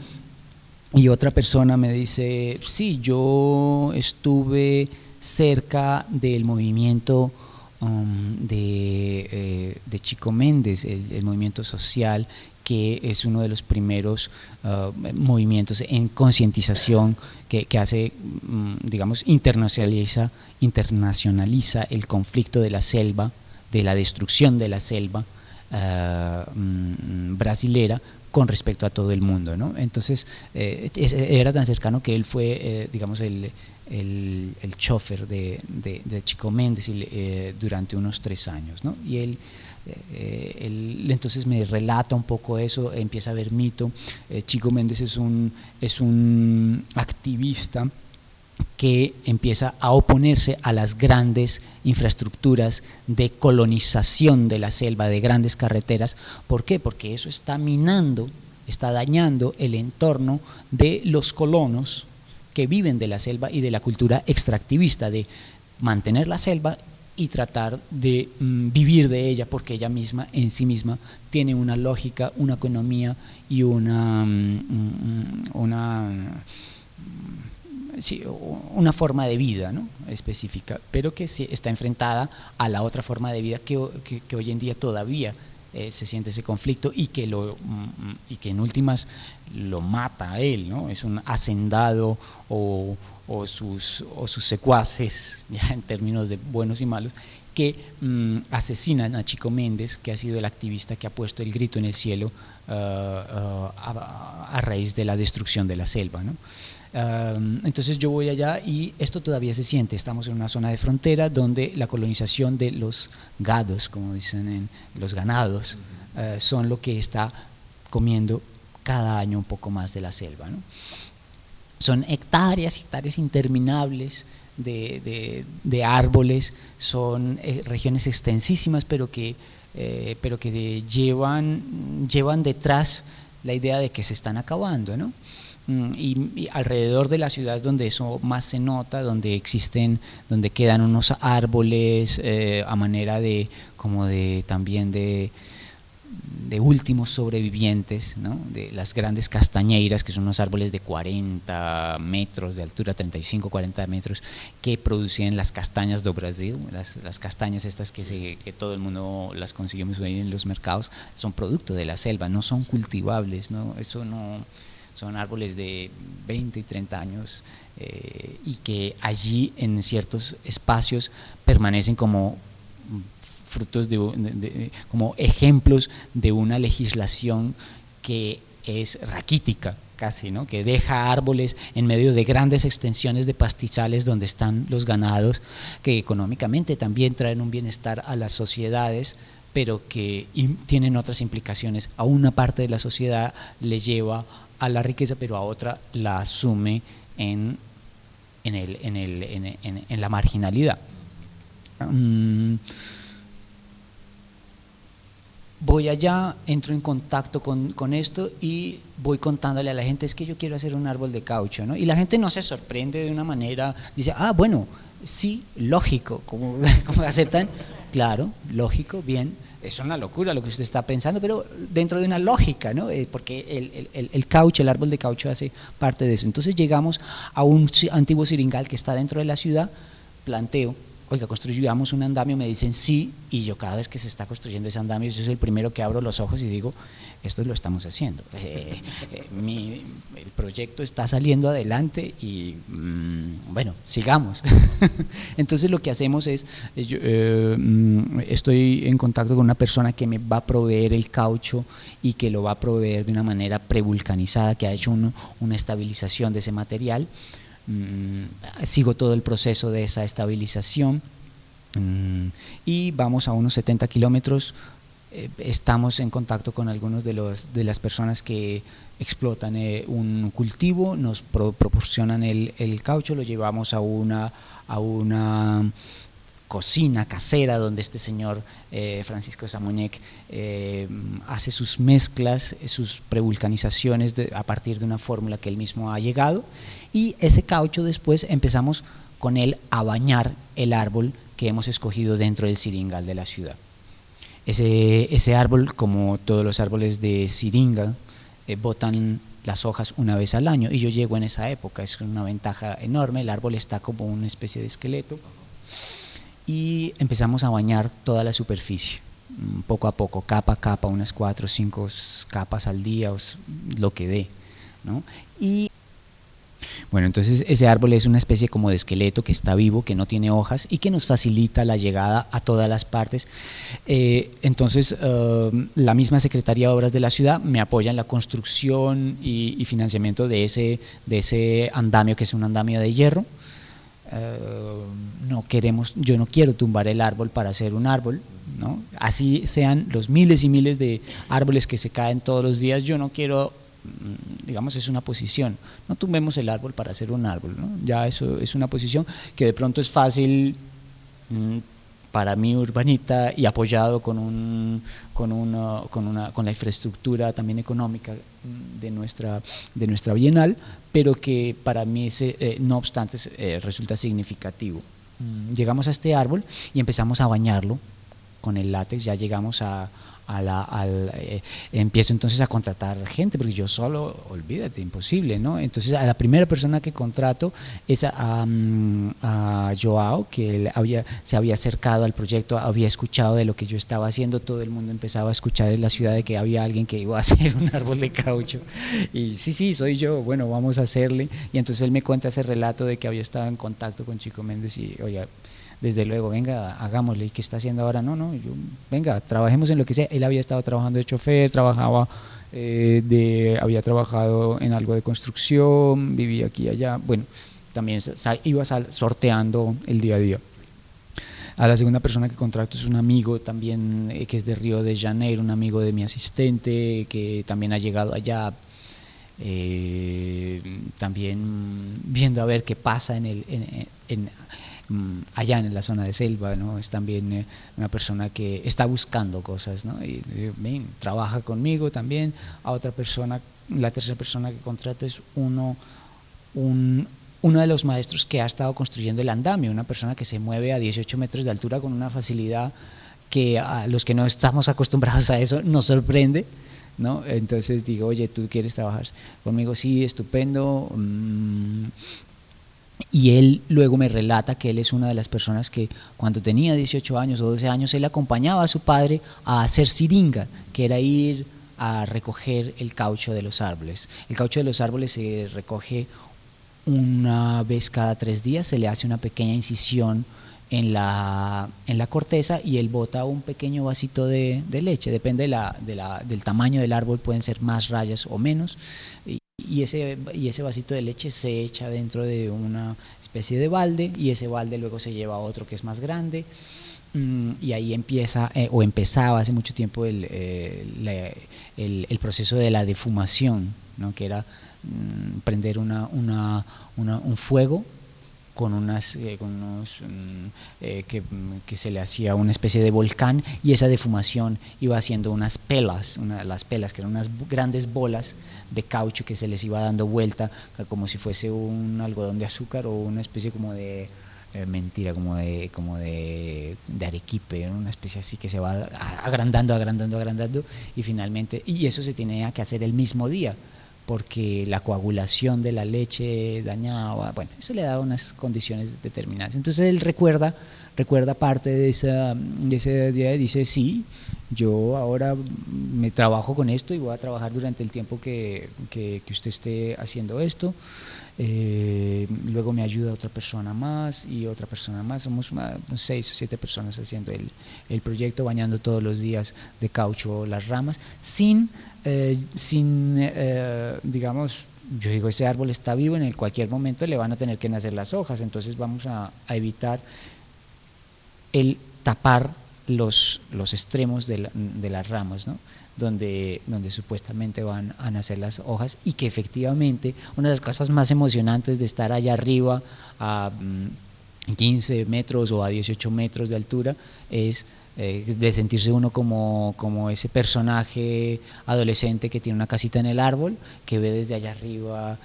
y otra persona me dice, sí, yo estuve cerca del movimiento um, de, eh, de Chico Méndez, el, el movimiento social, que es uno de los primeros uh, movimientos en concientización que, que hace, um, digamos, internacionaliza, internacionaliza el conflicto de la selva, de la destrucción de la selva uh, um, brasilera con respecto a todo el mundo, ¿no? Entonces, eh, era tan cercano que él fue, eh, digamos, el, el, el chofer de, de, de Chico Méndez eh, durante unos tres años, ¿no? Y él Eh, él entonces me relata un poco eso, empieza a ver mito. eh, Chico Méndez es un, es un activista que empieza a oponerse a las grandes infraestructuras de colonización de la selva, de grandes carreteras. ¿Por qué? Porque eso está minando, está dañando el entorno de los colonos que viven de la selva y de la cultura extractivista, de mantener la selva y tratar de mm, vivir de ella, porque ella misma, en sí misma, tiene una lógica, una economía y una, mm, una, mm, sí, una forma de vida, ¿no? específica, pero que sí está enfrentada a la otra forma de vida que, que, que hoy en día todavía eh, se siente ese conflicto y que, lo, mm, y que en últimas lo mata a él, ¿no? Es un hacendado o O sus, o sus secuaces, ya en términos de buenos y malos, que mmm, asesinan a Chico Méndez, que ha sido el activista que ha puesto el grito en el cielo uh, uh, a, a raíz de la destrucción de la selva, ¿no? Uh, entonces yo voy allá y esto todavía se siente. Estamos en una zona de frontera donde la colonización de los gados, como dicen en los ganados, uh, son lo que está comiendo cada año un poco más de la selva, ¿no? Son hectáreas, hectáreas interminables de, de, de árboles, son eh, regiones extensísimas, pero que, eh, pero que de, llevan, llevan detrás la idea de que se están acabando, ¿no? Y, y alrededor de la ciudad es donde eso más se nota, donde existen, donde quedan unos árboles eh, a manera de, como de, también de, de últimos sobrevivientes, ¿no? De las grandes castañeiras, que son unos árboles de cuarenta metros de altura, treinta y cinco, cuarenta metros, que producían las castañas do Brasil, las, las castañas estas que, se, que todo el mundo las conseguimos hoy en los mercados, son producto de la selva, no son cultivables, ¿no? Eso no, son árboles de veinte y treinta años eh, y que allí en ciertos espacios permanecen como frutos de, de, de, como ejemplos de una legislación que es raquítica casi, ¿no? Que deja árboles en medio de grandes extensiones de pastizales donde están los ganados, que económicamente también traen un bienestar a las sociedades, pero que tienen otras implicaciones. A una parte de la sociedad le lleva a la riqueza, pero a otra la asume en, en, el, en, el, en, en, en la marginalidad. Um, Voy allá, entro en contacto con, con esto y voy contándole a la gente, es que yo quiero hacer un árbol de caucho, ¿no? Y la gente no se sorprende de una manera, dice, ah, bueno, sí, lógico, ¿cómo, cómo aceptan? Claro, lógico, bien, es una locura lo que usted está pensando, pero dentro de una lógica, ¿no? Eh, porque el, el, el caucho, el árbol de caucho hace parte de eso. Entonces llegamos a un antiguo siringal que está dentro de la ciudad, planteo, oiga, construyamos un andamio, me dicen sí, y yo cada vez que se está construyendo ese andamio, yo soy el primero que abro los ojos y digo, esto lo estamos haciendo, eh, eh, mi, el proyecto está saliendo adelante y mmm, bueno, sigamos. Entonces lo que hacemos es, yo, eh, estoy en contacto con una persona que me va a proveer el caucho y que lo va a proveer de una manera prevulcanizada, que ha hecho un, una estabilización de ese material. Mm, sigo todo el proceso de esa estabilización mm, y vamos a unos setenta kilómetros. Eh, estamos en contacto con algunos de, los, de las personas que explotan eh, un cultivo, nos pro, proporcionan el, el caucho, lo llevamos a una, a una cocina casera donde este señor eh, Francisco Samuñec eh, hace sus mezclas, sus prevulcanizaciones de, a partir de una fórmula que él mismo ha llegado, y ese caucho después empezamos con él a bañar el árbol que hemos escogido dentro del siringal de la ciudad. Ese, ese árbol, como todos los árboles de siringa, eh, botan las hojas una vez al año, y yo llego en esa época, es una ventaja enorme, el árbol está como una especie de esqueleto, y empezamos a bañar toda la superficie, poco a poco, capa a capa, unas cuatro o cinco capas al día, o lo que dé, ¿no? Y bueno, entonces ese árbol es una especie como de esqueleto que está vivo, que no tiene hojas y que nos facilita la llegada a todas las partes. Eh, entonces uh, la misma Secretaría de Obras de la ciudad me apoya en la construcción y, y financiamiento de ese, de ese andamio, que es un andamio de hierro. Uh, no queremos, yo no quiero tumbar el árbol para hacer un árbol, ¿no? Así sean los miles y miles de árboles que se caen todos los días, yo no quiero, digamos, es una posición, no tumbemos el árbol para hacer un árbol, ¿no? Ya eso es una posición que de pronto es fácil mmm, para mí urbanita y apoyado con, un, con, una, con, una, con la infraestructura también económica de nuestra, de nuestra bienal, pero que para mí ese, eh, no obstante eh, resulta significativo. Mm, llegamos a este árbol y empezamos a bañarlo con el látex, ya llegamos a, a la, al, eh, empiezo entonces a contratar gente, porque yo solo, olvídate, imposible, ¿no? Entonces a la primera persona que contrato es a, um, a Joao, que él había, se había acercado al proyecto, había escuchado de lo que yo estaba haciendo, todo el mundo empezaba a escuchar en la ciudad de que había alguien que iba a hacer un árbol de caucho, y sí, sí, soy yo, bueno, vamos a hacerle, y entonces él me cuenta ese relato de que había estado en contacto con Chico Méndez y, oye, desde luego, venga, hagámosle. ¿Y qué está haciendo ahora? No, no, yo, venga, trabajemos en lo que sea. Él había estado trabajando de chofer, trabajaba, eh, de, había trabajado en algo de construcción, vivía aquí y allá. Bueno, también iba sorteando el día a día. A la segunda persona que contrato es un amigo también eh, que es de Río de Janeiro, un amigo de mi asistente que también ha llegado allá. Eh, también viendo a ver qué pasa en el en, en, allá en la zona de selva, ¿no? Es también eh, una persona que está buscando cosas, ¿no? Y, y ven, trabaja conmigo también. A otra persona, la tercera persona que contrato es uno un, uno de los maestros que ha estado construyendo el andamio, una persona que se mueve a dieciocho metros de altura con una facilidad que a los que no estamos acostumbrados a eso nos sorprende, ¿no? Entonces digo, oye, ¿tú quieres trabajar conmigo? Sí, estupendo. Y él luego me relata que él es una de las personas que cuando tenía dieciocho años o doce años, él acompañaba a su padre a hacer siringa, que era ir a recoger el caucho de los árboles. El caucho de los árboles se recoge una vez cada tres días, se le hace una pequeña incisión en la, en la corteza y él bota un pequeño vasito de, de leche, depende de la, de la, del tamaño del árbol, pueden ser más rayas o menos, y, y, ese, y ese vasito de leche se echa dentro de una especie de balde y ese balde luego se lleva a otro que es más grande. Y ahí empieza, eh, o empezaba hace mucho tiempo el, eh, la, el, el proceso de la defumación, ¿no? Que era mm, prender una, una, una, un fuego con unas, eh, con unos, mm, eh, que, que se le hacía una especie de volcán, y esa defumación iba haciendo unas pelas, una, las pelas que eran unas grandes bolas de caucho que se les iba dando vuelta como si fuese un algodón de azúcar o una especie como de Eh, mentira, como de como de, de arequipe, una especie así que se va agrandando, agrandando, agrandando y finalmente, y eso se tenía que hacer el mismo día porque la coagulación de la leche dañaba, bueno, eso le daba unas condiciones determinadas. Entonces él recuerda, recuerda parte de, esa, de ese día y dice, sí, yo ahora me trabajo con esto y voy a trabajar durante el tiempo que, que, que usted esté haciendo esto. Eh, luego me ayuda otra persona más y otra persona más, somos una, seis o siete personas haciendo el, el proyecto, bañando todos los días de caucho las ramas, sin, eh, sin eh, digamos, yo digo, ese árbol está vivo, en cualquier momento le van a tener que nacer las hojas, entonces vamos a, a evitar el tapar los, los extremos de, la, de las ramas, ¿no? Donde, donde supuestamente van a nacer las hojas, y que efectivamente una de las cosas más emocionantes de estar allá arriba a mm, quince metros o a dieciocho metros de altura es eh, de sentirse uno como, como ese personaje adolescente que tiene una casita en el árbol, que ve desde allá arriba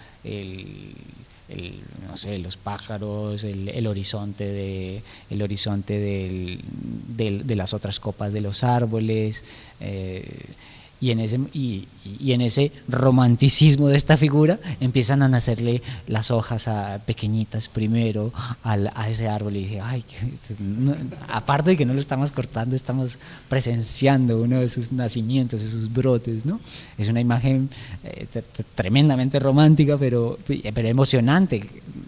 el El, no sé, los pájaros, el, el horizonte, de, el horizonte del, del, de las otras copas de los árboles, eh, y, en ese, y, y en ese romanticismo de esta figura empiezan a nacerle las hojas a, pequeñitas primero al, a ese árbol, y dije, ay, no, aparte de que no lo estamos cortando, estamos presenciando uno de sus nacimientos, de sus brotes, ¿no? Es una imagen eh, tremendamente romántica, pero, pero emocionante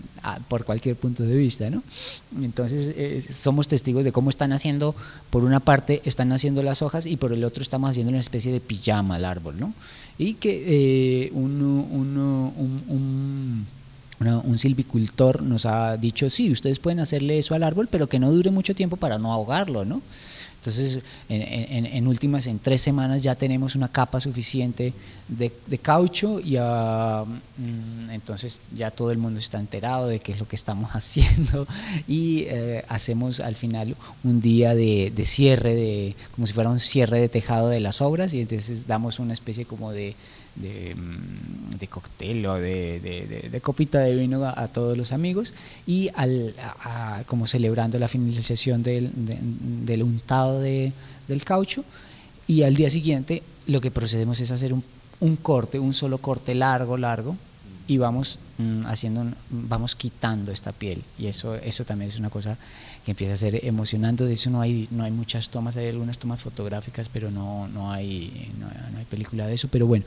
por cualquier punto de vista, ¿no? Entonces eh, somos testigos de cómo están haciendo, por una parte están haciendo las hojas y por el otro estamos haciendo una especie de pijama al árbol, ¿no? Y que eh, uno, uno, un, un, una, un silvicultor nos ha dicho, sí, ustedes pueden hacerle eso al árbol, pero que no dure mucho tiempo para no ahogarlo, ¿no? Entonces, en, en, en últimas, en tres semanas ya tenemos una capa suficiente de, de caucho y uh, entonces ya todo el mundo está enterado de qué es lo que estamos haciendo, y eh, hacemos al final un día de, de cierre, de, como si fuera un cierre de tejado de las obras, y entonces damos una especie como de de, de cóctel o de, de, de, de copita de vino a, a todos los amigos, y al, a, a, como celebrando la finalización del, de, del untado de, del caucho, y al día siguiente lo que procedemos es hacer un, un corte, un solo corte largo, largo, y vamos mm, haciendo, vamos quitando esta piel, y eso, eso también es una cosa que empieza a ser emocionante. De eso no hay, no hay muchas tomas, hay algunas tomas fotográficas, pero no, no, hay, no, no hay película de eso, pero bueno,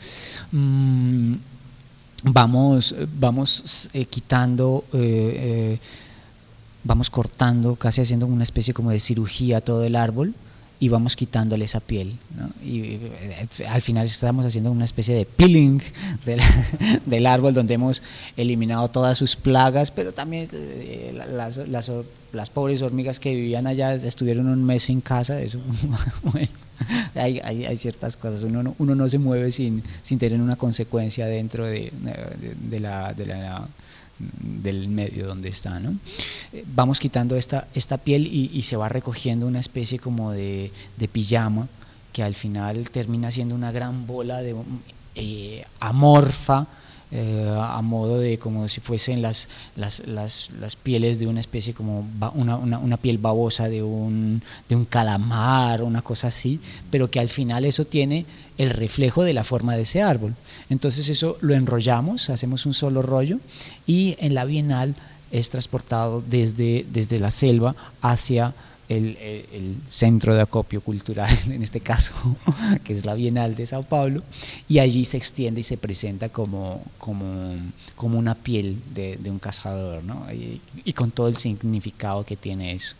mmm, vamos, vamos eh, quitando, eh, eh, vamos cortando, casi haciendo una especie como de cirugía a todo el árbol, y vamos quitándole esa piel, ¿no? Y, y al final estamos haciendo una especie de peeling del, del árbol, donde hemos eliminado todas sus plagas, pero también eh, las, las, las pobres hormigas que vivían allá estuvieron un mes en casa, eso, bueno, hay, hay, hay ciertas cosas, uno no, uno no se mueve sin, sin tener una consecuencia dentro de, de, de la... De la del medio donde está, ¿no? Vamos quitando esta, esta piel y, y se va recogiendo una especie como de, de pijama, que al final termina siendo una gran bola de, eh, amorfa, eh, a modo de como si fuesen las, las, las, las pieles de una especie como una, una, una piel babosa de un, de un calamar, una cosa así, pero que al final eso tiene el reflejo de la forma de ese árbol. Entonces eso lo enrollamos, hacemos un solo rollo y en la Bienal es transportado desde, desde la selva hacia el, el, el centro de acopio cultural, en este caso, que es la Bienal de Sao Paulo, y allí se extiende y se presenta como, como, como una piel de, de un cazador, ¿no? Y, y con todo el significado que tiene eso.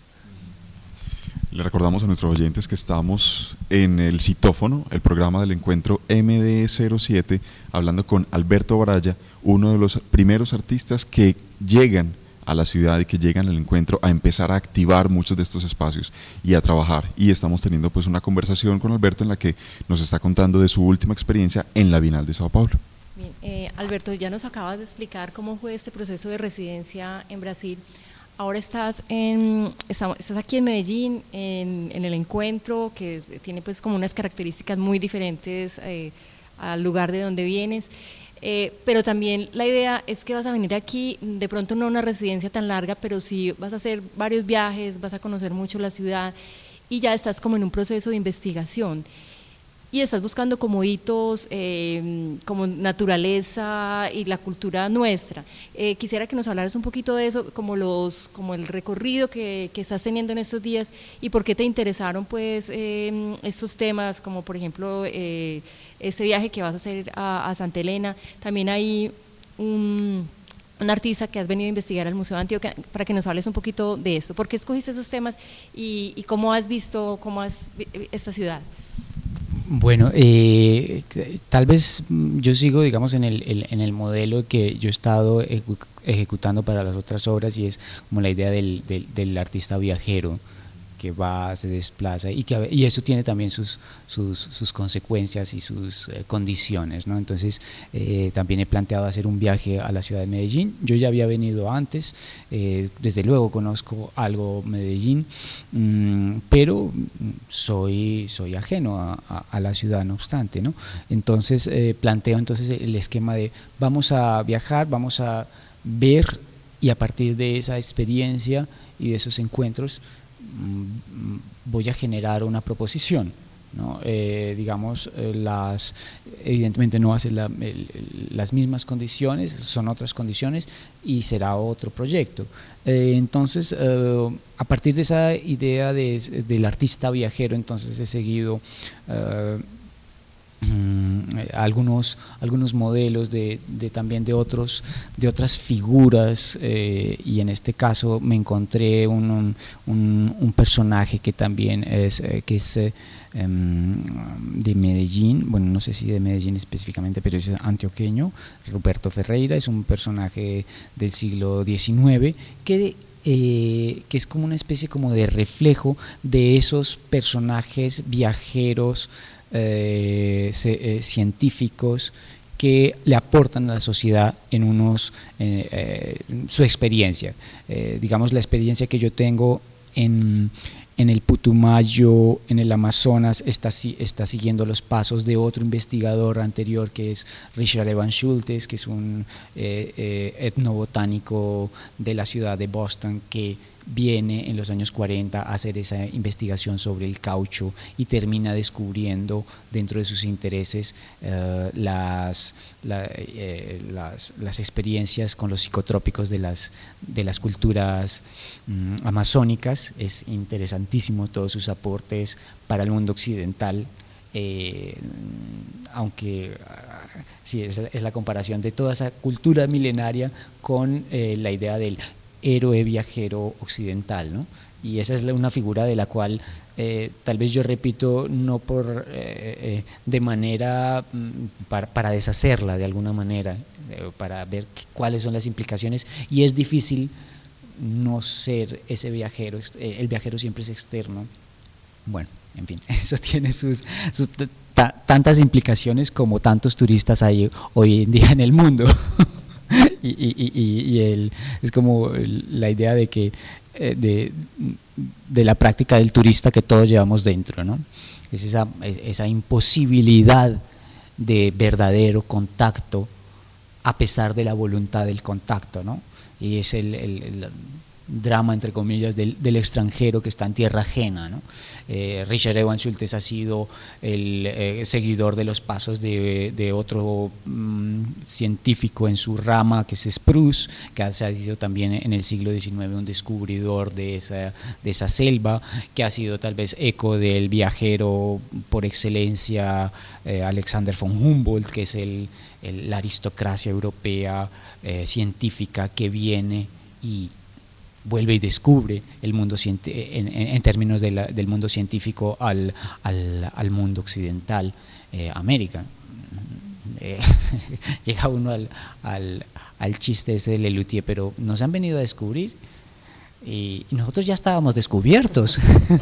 Le recordamos a nuestros oyentes que estamos en el Citófono, el programa del encuentro M D cero siete, hablando con Alberto Baraya, uno de los primeros artistas que llegan a la ciudad y que llegan al encuentro a empezar a activar muchos de estos espacios y a trabajar. Y estamos teniendo pues una conversación con Alberto en la que nos está contando de su última experiencia en la Bienal de Sao Paulo. Bien, eh, Alberto, ya nos acabas de explicar cómo fue este proceso de residencia en Brasil. Ahora estás, en, estás aquí en Medellín, en, en el encuentro, que tiene pues como unas características muy diferentes eh, al lugar de donde vienes. Eh, pero también la idea es que vas a venir aquí, de pronto no una residencia tan larga, pero sí vas a hacer varios viajes, vas a conocer mucho la ciudad y ya estás como en un proceso de investigación y estás buscando como hitos, eh, como naturaleza y la cultura nuestra. Eh, quisiera que nos hablaras un poquito de eso, como, los, como el recorrido que, que estás teniendo en estos días y por qué te interesaron pues eh, estos temas, como por ejemplo eh, este viaje que vas a hacer a, a Santa Elena. También hay un, un artista que has venido a investigar al Museo de Antioquia, para que nos hables un poquito de eso. ¿Por qué escogiste esos temas y, y cómo has visto cómo has, esta ciudad? Bueno, eh, tal vez yo sigo, digamos, en el, el, en el modelo que yo he estado ejecu ejecutando para las otras obras, y es como la idea del, del, del artista viajero que va, se desplaza, y, que, y eso tiene también sus, sus, sus consecuencias y sus eh, condiciones, ¿no? Entonces eh, también he planteado hacer un viaje a la ciudad de Medellín. Yo ya había venido antes, eh, desde luego conozco algo Medellín, mmm, pero soy, soy ajeno a, a, a la ciudad, no obstante, ¿no? Entonces eh, planteo entonces el esquema de vamos a viajar, vamos a ver, y a partir de esa experiencia y de esos encuentros voy a generar una proposición, ¿no? Eh, digamos, eh, las, evidentemente no va a ser la, el, las mismas condiciones, son otras condiciones y será otro proyecto. Eh, entonces, eh, a partir de esa idea de, del artista viajero, entonces he seguido eh, algunos algunos modelos de, de también de otros de otras figuras, eh, y en este caso me encontré un, un, un personaje que también es eh, que es eh, de Medellín, bueno, no sé si de Medellín específicamente, pero es antioqueño. Ruperto Ferreira es un personaje del siglo diecinueve que Eh, que es como una especie como de reflejo de esos personajes viajeros, eh, se, eh, científicos, que le aportan a la sociedad en unos eh, eh, su experiencia, eh, digamos la experiencia que yo tengo en en el Putumayo, en el Amazonas, está, está siguiendo los pasos de otro investigador anterior, que es Richard Evans Schultes, que es un eh, eh, etnobotánico de la ciudad de Boston, que viene en los años cuarenta a hacer esa investigación sobre el caucho y termina descubriendo dentro de sus intereses uh, las, la, eh, las, las experiencias con los psicotrópicos de las, de las culturas um, amazónicas. Es interesantísimo todos sus aportes para el mundo occidental, eh, aunque uh, sí, es, es la comparación de toda esa cultura milenaria con eh, la idea del héroe viajero occidental, ¿no? Y esa es una figura de la cual eh, tal vez yo repito no por eh, eh, de manera para, para deshacerla de alguna manera, eh, para ver qué, cuáles son las implicaciones, y es difícil no ser ese viajero, eh, el viajero siempre es externo. Bueno, en fin, eso tiene sus, sus tantas implicaciones como tantos turistas hay hoy en día en el mundo. Y, y, y, y el, es como la idea de que eh, de, de la práctica del turista que todos llevamos dentro, ¿no? Es esa, esa imposibilidad de verdadero contacto a pesar de la voluntad del contacto, ¿no? Y es el, el, el drama, entre comillas, del, del extranjero que está en tierra ajena, ¿no? Eh, Richard Evans Schultes ha sido el eh, seguidor de los pasos de, de otro um, científico en su rama, que es Spruce, que ha sido también en el siglo diecinueve un descubridor de esa, de esa selva, que ha sido tal vez eco del viajero por excelencia eh, Alexander von Humboldt, que es el, el, la aristocracia europea eh, científica que viene y vuelve y descubre el mundo en, en, en términos de la, del mundo científico al, al, al mundo occidental, eh, América. Eh, llega uno al, al, al chiste ese de Lelutier, pero nos han venido a descubrir y, y nosotros ya estábamos descubiertos.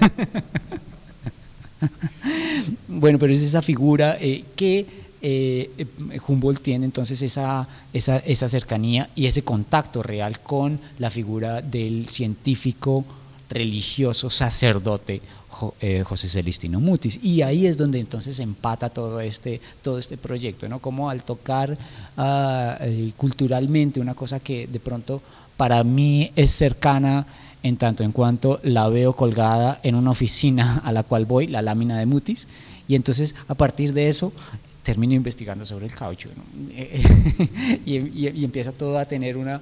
Bueno, pero es esa figura eh, que Eh, Humboldt tiene entonces esa, esa, esa cercanía y ese contacto real con la figura del científico religioso sacerdote jo, eh, José Celestino Mutis, y ahí es donde entonces empata todo este, todo este proyecto, ¿no? Como al tocar uh, eh, culturalmente una cosa que de pronto para mí es cercana en tanto en cuanto la veo colgada en una oficina a la cual voy, la lámina de Mutis, y entonces a partir de eso termino investigando sobre el caucho, ¿no? y, y, y empieza todo a tener una,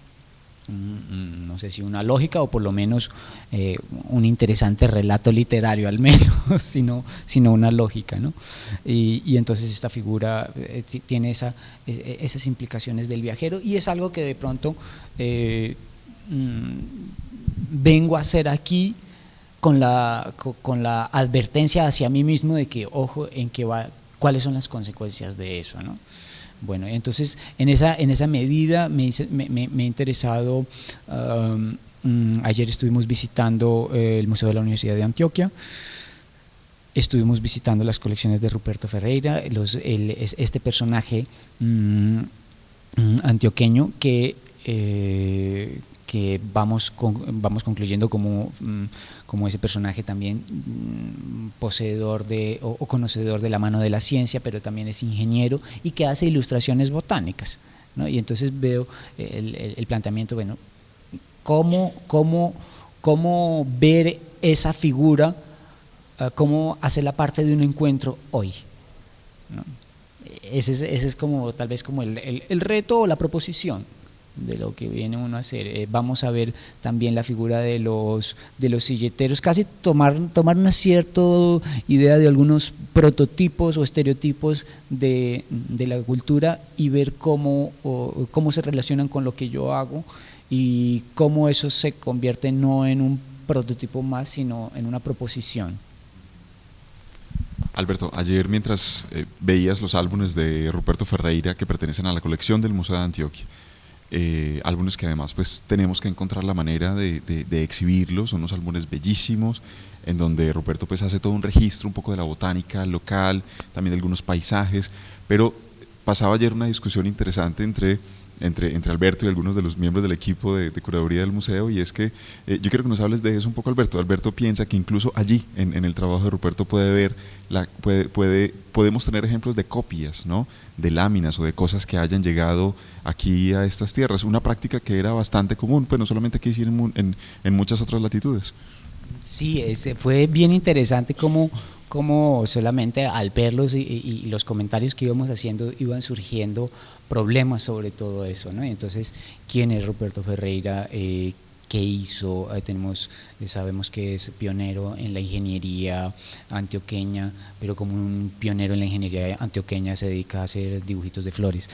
no sé si una lógica o por lo menos eh, un interesante relato literario al menos, sino, sino una lógica, ¿no? Y, y entonces esta figura eh, tiene esa, esas implicaciones del viajero y es algo que de pronto eh, mmm, vengo a hacer aquí con la, con la advertencia hacia mí mismo de que ojo en que va cuáles son las consecuencias de eso, ¿no? Bueno, entonces en esa, en esa medida me, me, me he interesado, um, um, ayer estuvimos visitando eh, el Museo de la Universidad de Antioquia, estuvimos visitando las colecciones de Ruperto Ferreira, los, el, este personaje um, um, antioqueño que, eh, que vamos, con, vamos concluyendo como, um, como ese personaje también um, poseedor de o, o conocedor de la mano de la ciencia, pero también es ingeniero y que hace ilustraciones botánicas, ¿no? Y entonces veo el, el, el planteamiento, bueno, cómo, cómo, cómo ver esa figura, uh, cómo hacerla parte de un encuentro hoy, ¿no? Ese es, ese es como tal vez como el, el, el reto o la proposición de lo que viene uno a hacer. Eh, vamos a ver también la figura de los de los silleteros, casi tomar, tomar una cierta idea de algunos prototipos o estereotipos de, de la cultura y ver cómo, o, cómo se relacionan con lo que yo hago y cómo eso se convierte no en un prototipo más, sino en una proposición. Alberto, ayer mientras eh, veías los álbumes de Ruperto Ferreira que pertenecen a la colección del Museo de Antioquia, Eh, álbumes que además pues tenemos que encontrar la manera de, de, de exhibirlos, son unos álbumes bellísimos en donde Ruperto pues hace todo un registro un poco de la botánica local, también de algunos paisajes, pero pasaba ayer una discusión interesante entre, entre, entre Alberto y algunos de los miembros del equipo de, de curaduría del museo, y es que eh, yo quiero que nos hables de eso un poco, Alberto. Alberto piensa que incluso allí en, en el trabajo de Ruperto puede ver, la, puede, puede, podemos tener ejemplos de copias, ¿no?, de láminas o de cosas que hayan llegado aquí a estas tierras, una práctica que era bastante común, pues no solamente aquí, sino en, en, en muchas otras latitudes. Sí, ese fue bien interesante cómo, cómo solamente al verlos y, y, y los comentarios que íbamos haciendo iban surgiendo problemas sobre todo eso, ¿no? Y entonces, ¿quién es Ruperto Ferreira? Eh, ¿Qué hizo? Eh, tenemos, eh, sabemos que es pionero en la ingeniería antioqueña, pero como un pionero en la ingeniería antioqueña se dedica a hacer dibujitos de flores.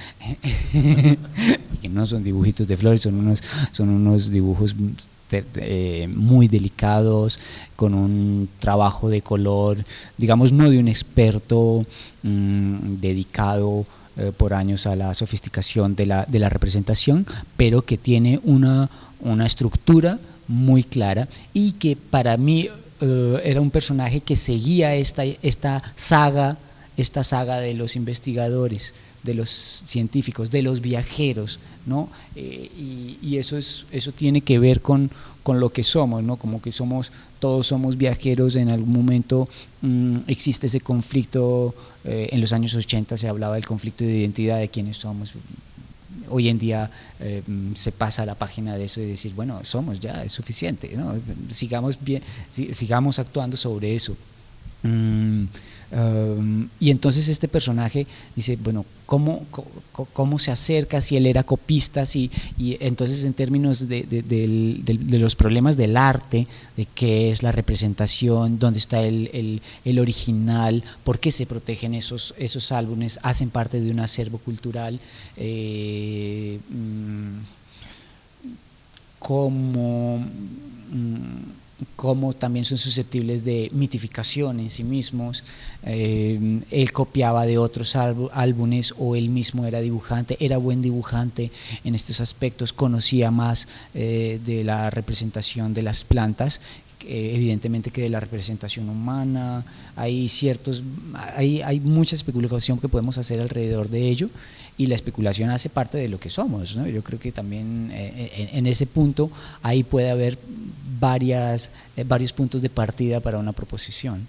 Que no son dibujitos de flores, son unos, son unos dibujos Eh, muy delicados, con un trabajo de color, digamos, no de un experto mmm, dedicado eh, por años a la sofisticación de la, de la representación, pero que tiene una, una estructura muy clara y que para mí eh, era un personaje que seguía esta, esta saga, esta saga de los investigadores, de los científicos, de los viajeros, ¿no? Eh, y, y eso es, eso tiene que ver con, con lo que somos, ¿no? Como que somos, todos somos viajeros. En algún momento mmm, existe ese conflicto, eh, en los años ochenta se hablaba del conflicto de identidad de quiénes somos, hoy en día eh, se pasa a la página de eso y decir, bueno, somos ya, es suficiente, ¿no? Sigamos, bien, sigamos actuando sobre eso. Mm, Um, y entonces este personaje dice, bueno, ¿cómo, cómo, cómo se acerca? Si él era copista, si, y entonces en términos de, de, de, de, de los problemas del arte, de qué es la representación, dónde está el, el, el original, por qué se protegen esos, esos álbumes, hacen parte de un acervo cultural, eh, cómo... cómo también son susceptibles de mitificación en sí mismos. Eh, él copiaba de otros álbumes o él mismo era dibujante, era buen dibujante en estos aspectos, conocía más eh, de la representación de las plantas, eh, evidentemente que de la representación humana. Hay ciertos, hay, hay mucha especulación que podemos hacer alrededor de ello, y la especulación hace parte de lo que somos, ¿no? Yo creo que también eh, en, en ese punto ahí puede haber varias, eh, varios puntos de partida para una proposición.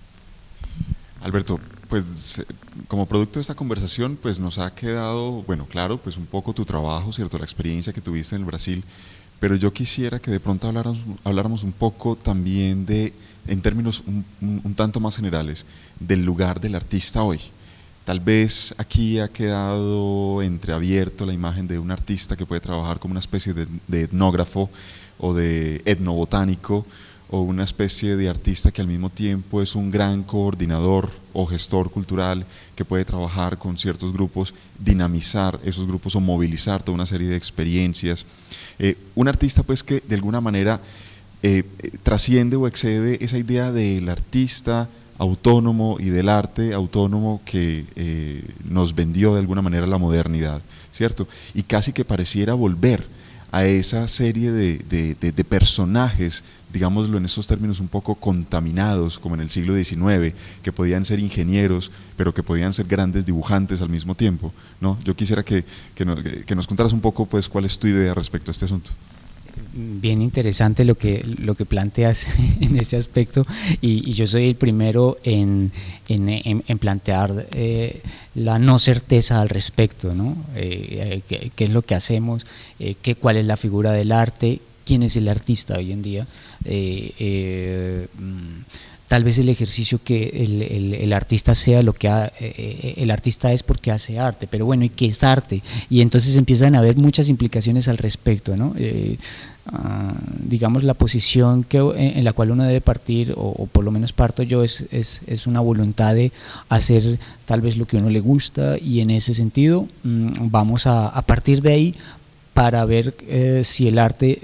Alberto, pues como producto de esta conversación, pues nos ha quedado, bueno, claro, pues un poco tu trabajo, ¿cierto? La experiencia que tuviste en el Brasil, pero yo quisiera que de pronto habláramos, habláramos un poco también de, en términos un, un, un tanto más generales, del lugar del artista hoy. Tal vez aquí ha quedado entreabierto la imagen de un artista que puede trabajar como una especie de, de etnógrafo o de etnobotánico, o una especie de artista que al mismo tiempo es un gran coordinador o gestor cultural que puede trabajar con ciertos grupos, dinamizar esos grupos o movilizar toda una serie de experiencias. Eh, un artista pues que de alguna manera eh, trasciende o excede esa idea del artista autónomo y del arte autónomo que eh, nos vendió de alguna manera la modernidad, ¿cierto? Y casi que pareciera volver a esa serie de, de, de, de personajes, digámoslo en estos términos un poco contaminados, como en el siglo diecinueve, que podían ser ingenieros, pero que podían ser grandes dibujantes al mismo tiempo, ¿no? Yo quisiera que, que, nos, que nos contaras un poco, pues, cuál es tu idea respecto a este asunto. Bien interesante lo que, lo que planteas en ese aspecto, y, y yo soy el primero en, en, en, en plantear eh, la no certeza al respecto, ¿no? Eh, ¿qué, qué es lo que hacemos? Eh, qué, ¿Cuál es la figura del arte? ¿Quién es el artista hoy en día? Eh, eh, tal vez el ejercicio que el, el, el artista sea lo que ha, eh, el artista es porque hace arte, pero bueno, ¿y qué es arte? Y entonces empiezan a haber muchas implicaciones al respecto, ¿no? Eh, uh, digamos, la posición que, en, en la cual uno debe partir, o, o por lo menos parto yo, es, es, es una voluntad de hacer tal vez lo que a uno le gusta, y en ese sentido um, vamos a, a partir de ahí para ver eh, si el arte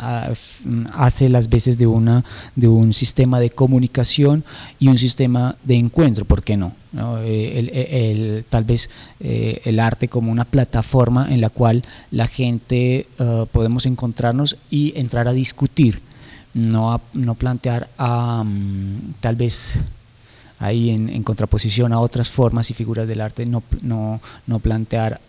hace las veces de, una, de un sistema de comunicación y un sistema de encuentro, ¿por qué no? ¿No? El, el, el, tal vez eh, el arte como una plataforma en la cual la gente uh, podemos encontrarnos y entrar a discutir, no, a, no plantear a, um, tal vez ahí en, en contraposición a otras formas y figuras del arte, no, no, no plantear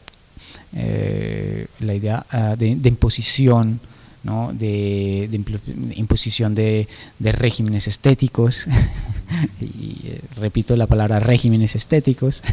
eh, la idea uh, de, de imposición, ¿no? de, de imposición de, de regímenes estéticos y eh, repito la palabra regímenes estéticos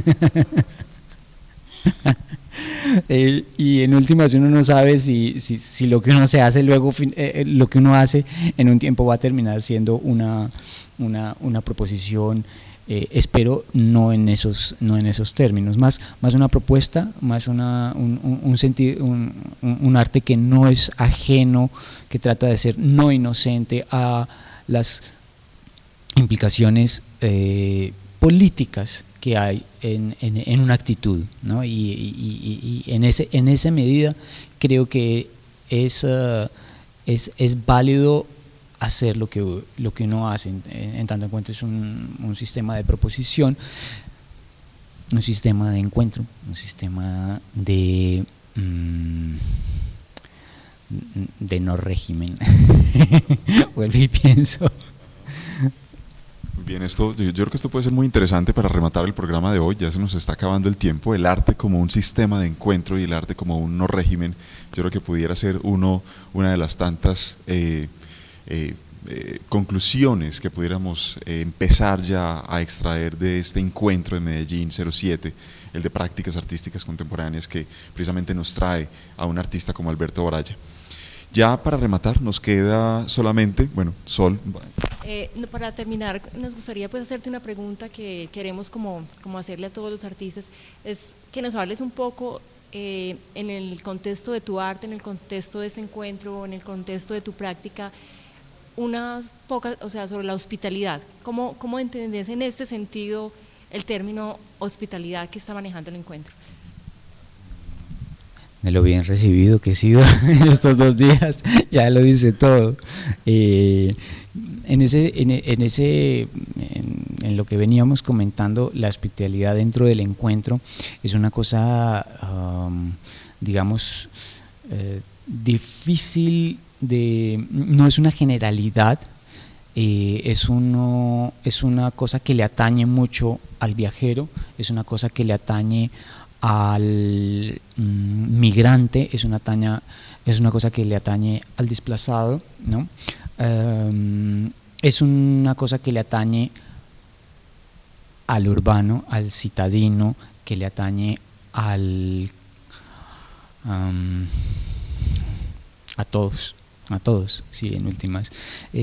eh, y en últimas uno no sabe si, si, si lo que uno se hace luego eh, lo que uno hace en un tiempo va a terminar siendo una, una, una proposición. Eh, espero no en esos no en esos términos, más más una propuesta, más una un, un, un sentido un, un arte que no es ajeno, que trata de ser no inocente a las implicaciones eh, políticas que hay en, en, en una actitud, ¿no? y, y, y, y en ese en esa medida creo que es uh, es, es válido hacer lo que, lo que uno hace, en, en tanto en cuanto es un, un sistema de proposición, un sistema de encuentro, un sistema de, mmm, de no régimen. Vuelvo y pienso. Bien, esto, yo, yo creo que esto puede ser muy interesante para rematar el programa de hoy. Ya se nos está acabando el tiempo. El arte como un sistema de encuentro y el arte como un no régimen, yo creo que pudiera ser uno, una de las tantas... Eh, Eh, eh, conclusiones que pudiéramos eh, empezar ya a extraer de este encuentro de Medellín cero siete, el de prácticas artísticas contemporáneas, que precisamente nos trae a un artista como Alberto Baraya. Ya para rematar nos queda solamente, bueno, Sol. Eh, para terminar, nos gustaría pues hacerte una pregunta que queremos como, como hacerle a todos los artistas, es que nos hables un poco eh, en el contexto de tu arte, en el contexto de ese encuentro, en el contexto de tu práctica, unas pocas, o sea, sobre la hospitalidad. ¿Cómo, cómo entendés en este sentido el término hospitalidad que está manejando el encuentro? De lo bien recibido que he sido en estos dos días, ya lo dice todo. Eh, en ese, en, en ese, en, en lo que veníamos comentando, la hospitalidad dentro del encuentro es una cosa, um, digamos, eh, difícil de, no es una generalidad. Eh, es, uno, es una cosa que le atañe mucho al viajero, es una cosa que le atañe al mm, migrante, es una, taña, es una cosa que le atañe al desplazado, ¿no? Um, es una cosa que le atañe al urbano, al citadino, que le atañe al um, a todos. A todos, sí, en últimas.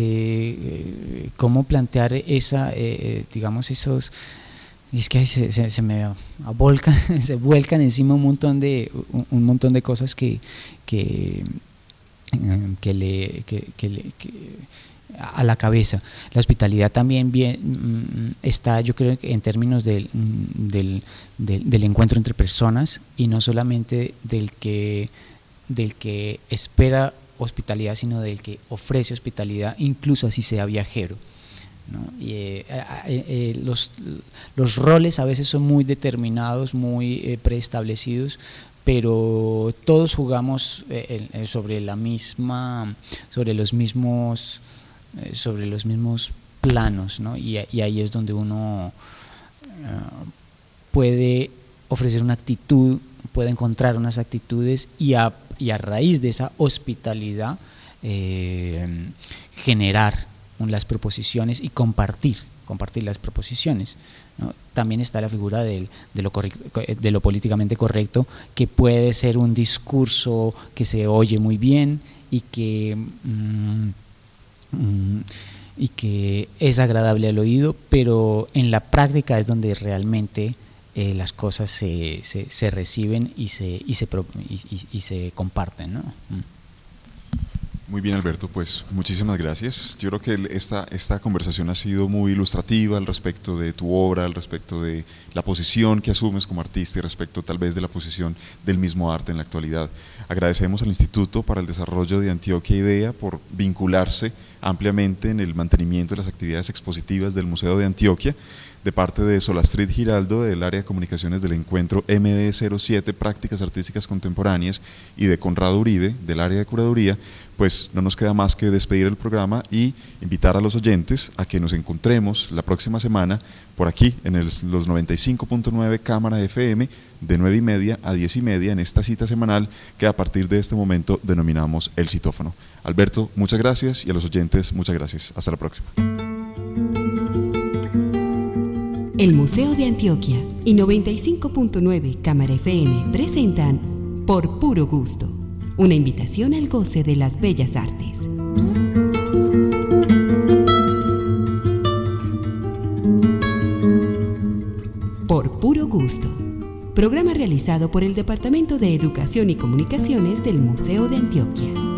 Eh, ¿Cómo plantear esa, eh, digamos, esos... Y es que se, se, se me abolcan, se vuelcan encima un montón de, un, un montón de cosas que, que, que le... Que, que le que, a la cabeza. La hospitalidad también bien, está, yo creo, en términos del, del, del, del encuentro entre personas, y no solamente del que, del que espera hospitalidad, sino del que ofrece hospitalidad, incluso así sea viajero, ¿no? Y, eh, eh, eh, los, los roles a veces son muy determinados, muy eh, preestablecidos, pero todos jugamos eh, eh, sobre la misma, sobre los mismos, eh, sobre los mismos planos, ¿no? Y, y ahí es donde uno uh, puede ofrecer una actitud, puede encontrar unas actitudes y a y a raíz de esa hospitalidad eh, generar las proposiciones y compartir, compartir las proposiciones, ¿no? También está la figura del, de, lo correcto, de lo políticamente correcto, que puede ser un discurso que se oye muy bien y que, mm, mm, y que es agradable al oído, pero en la práctica es donde realmente Eh, las cosas se, se, se reciben y se, y se, y, y, y se comparten, ¿no? Mm. Muy bien, Alberto, pues muchísimas gracias. Yo creo que esta, esta conversación ha sido muy ilustrativa al respecto de tu obra, al respecto de la posición que asumes como artista y respecto tal vez de la posición del mismo arte en la actualidad. Agradecemos al Instituto para el Desarrollo de Antioquia IDEA por vincularse ampliamente en el mantenimiento de las actividades expositivas del Museo de Antioquia, de parte de Solastrid Giraldo del área de comunicaciones del encuentro M D cero siete Prácticas Artísticas Contemporáneas y de Conrado Uribe del área de curaduría. Pues no nos queda más que despedir el programa y invitar a los oyentes a que nos encontremos la próxima semana por aquí en el, los noventa y cinco punto nueve Cámara F M de nueve y media a diez y media en esta cita semanal que a partir de este momento denominamos El Citófono. Alberto, muchas gracias, y a los oyentes muchas gracias. Hasta la próxima. El Museo de Antioquia y noventa y cinco punto nueve Cámara F M presentan Por Puro Gusto, una invitación al goce de las bellas artes. Por Puro Gusto, programa realizado por el Departamento de Educación y Comunicaciones del Museo de Antioquia.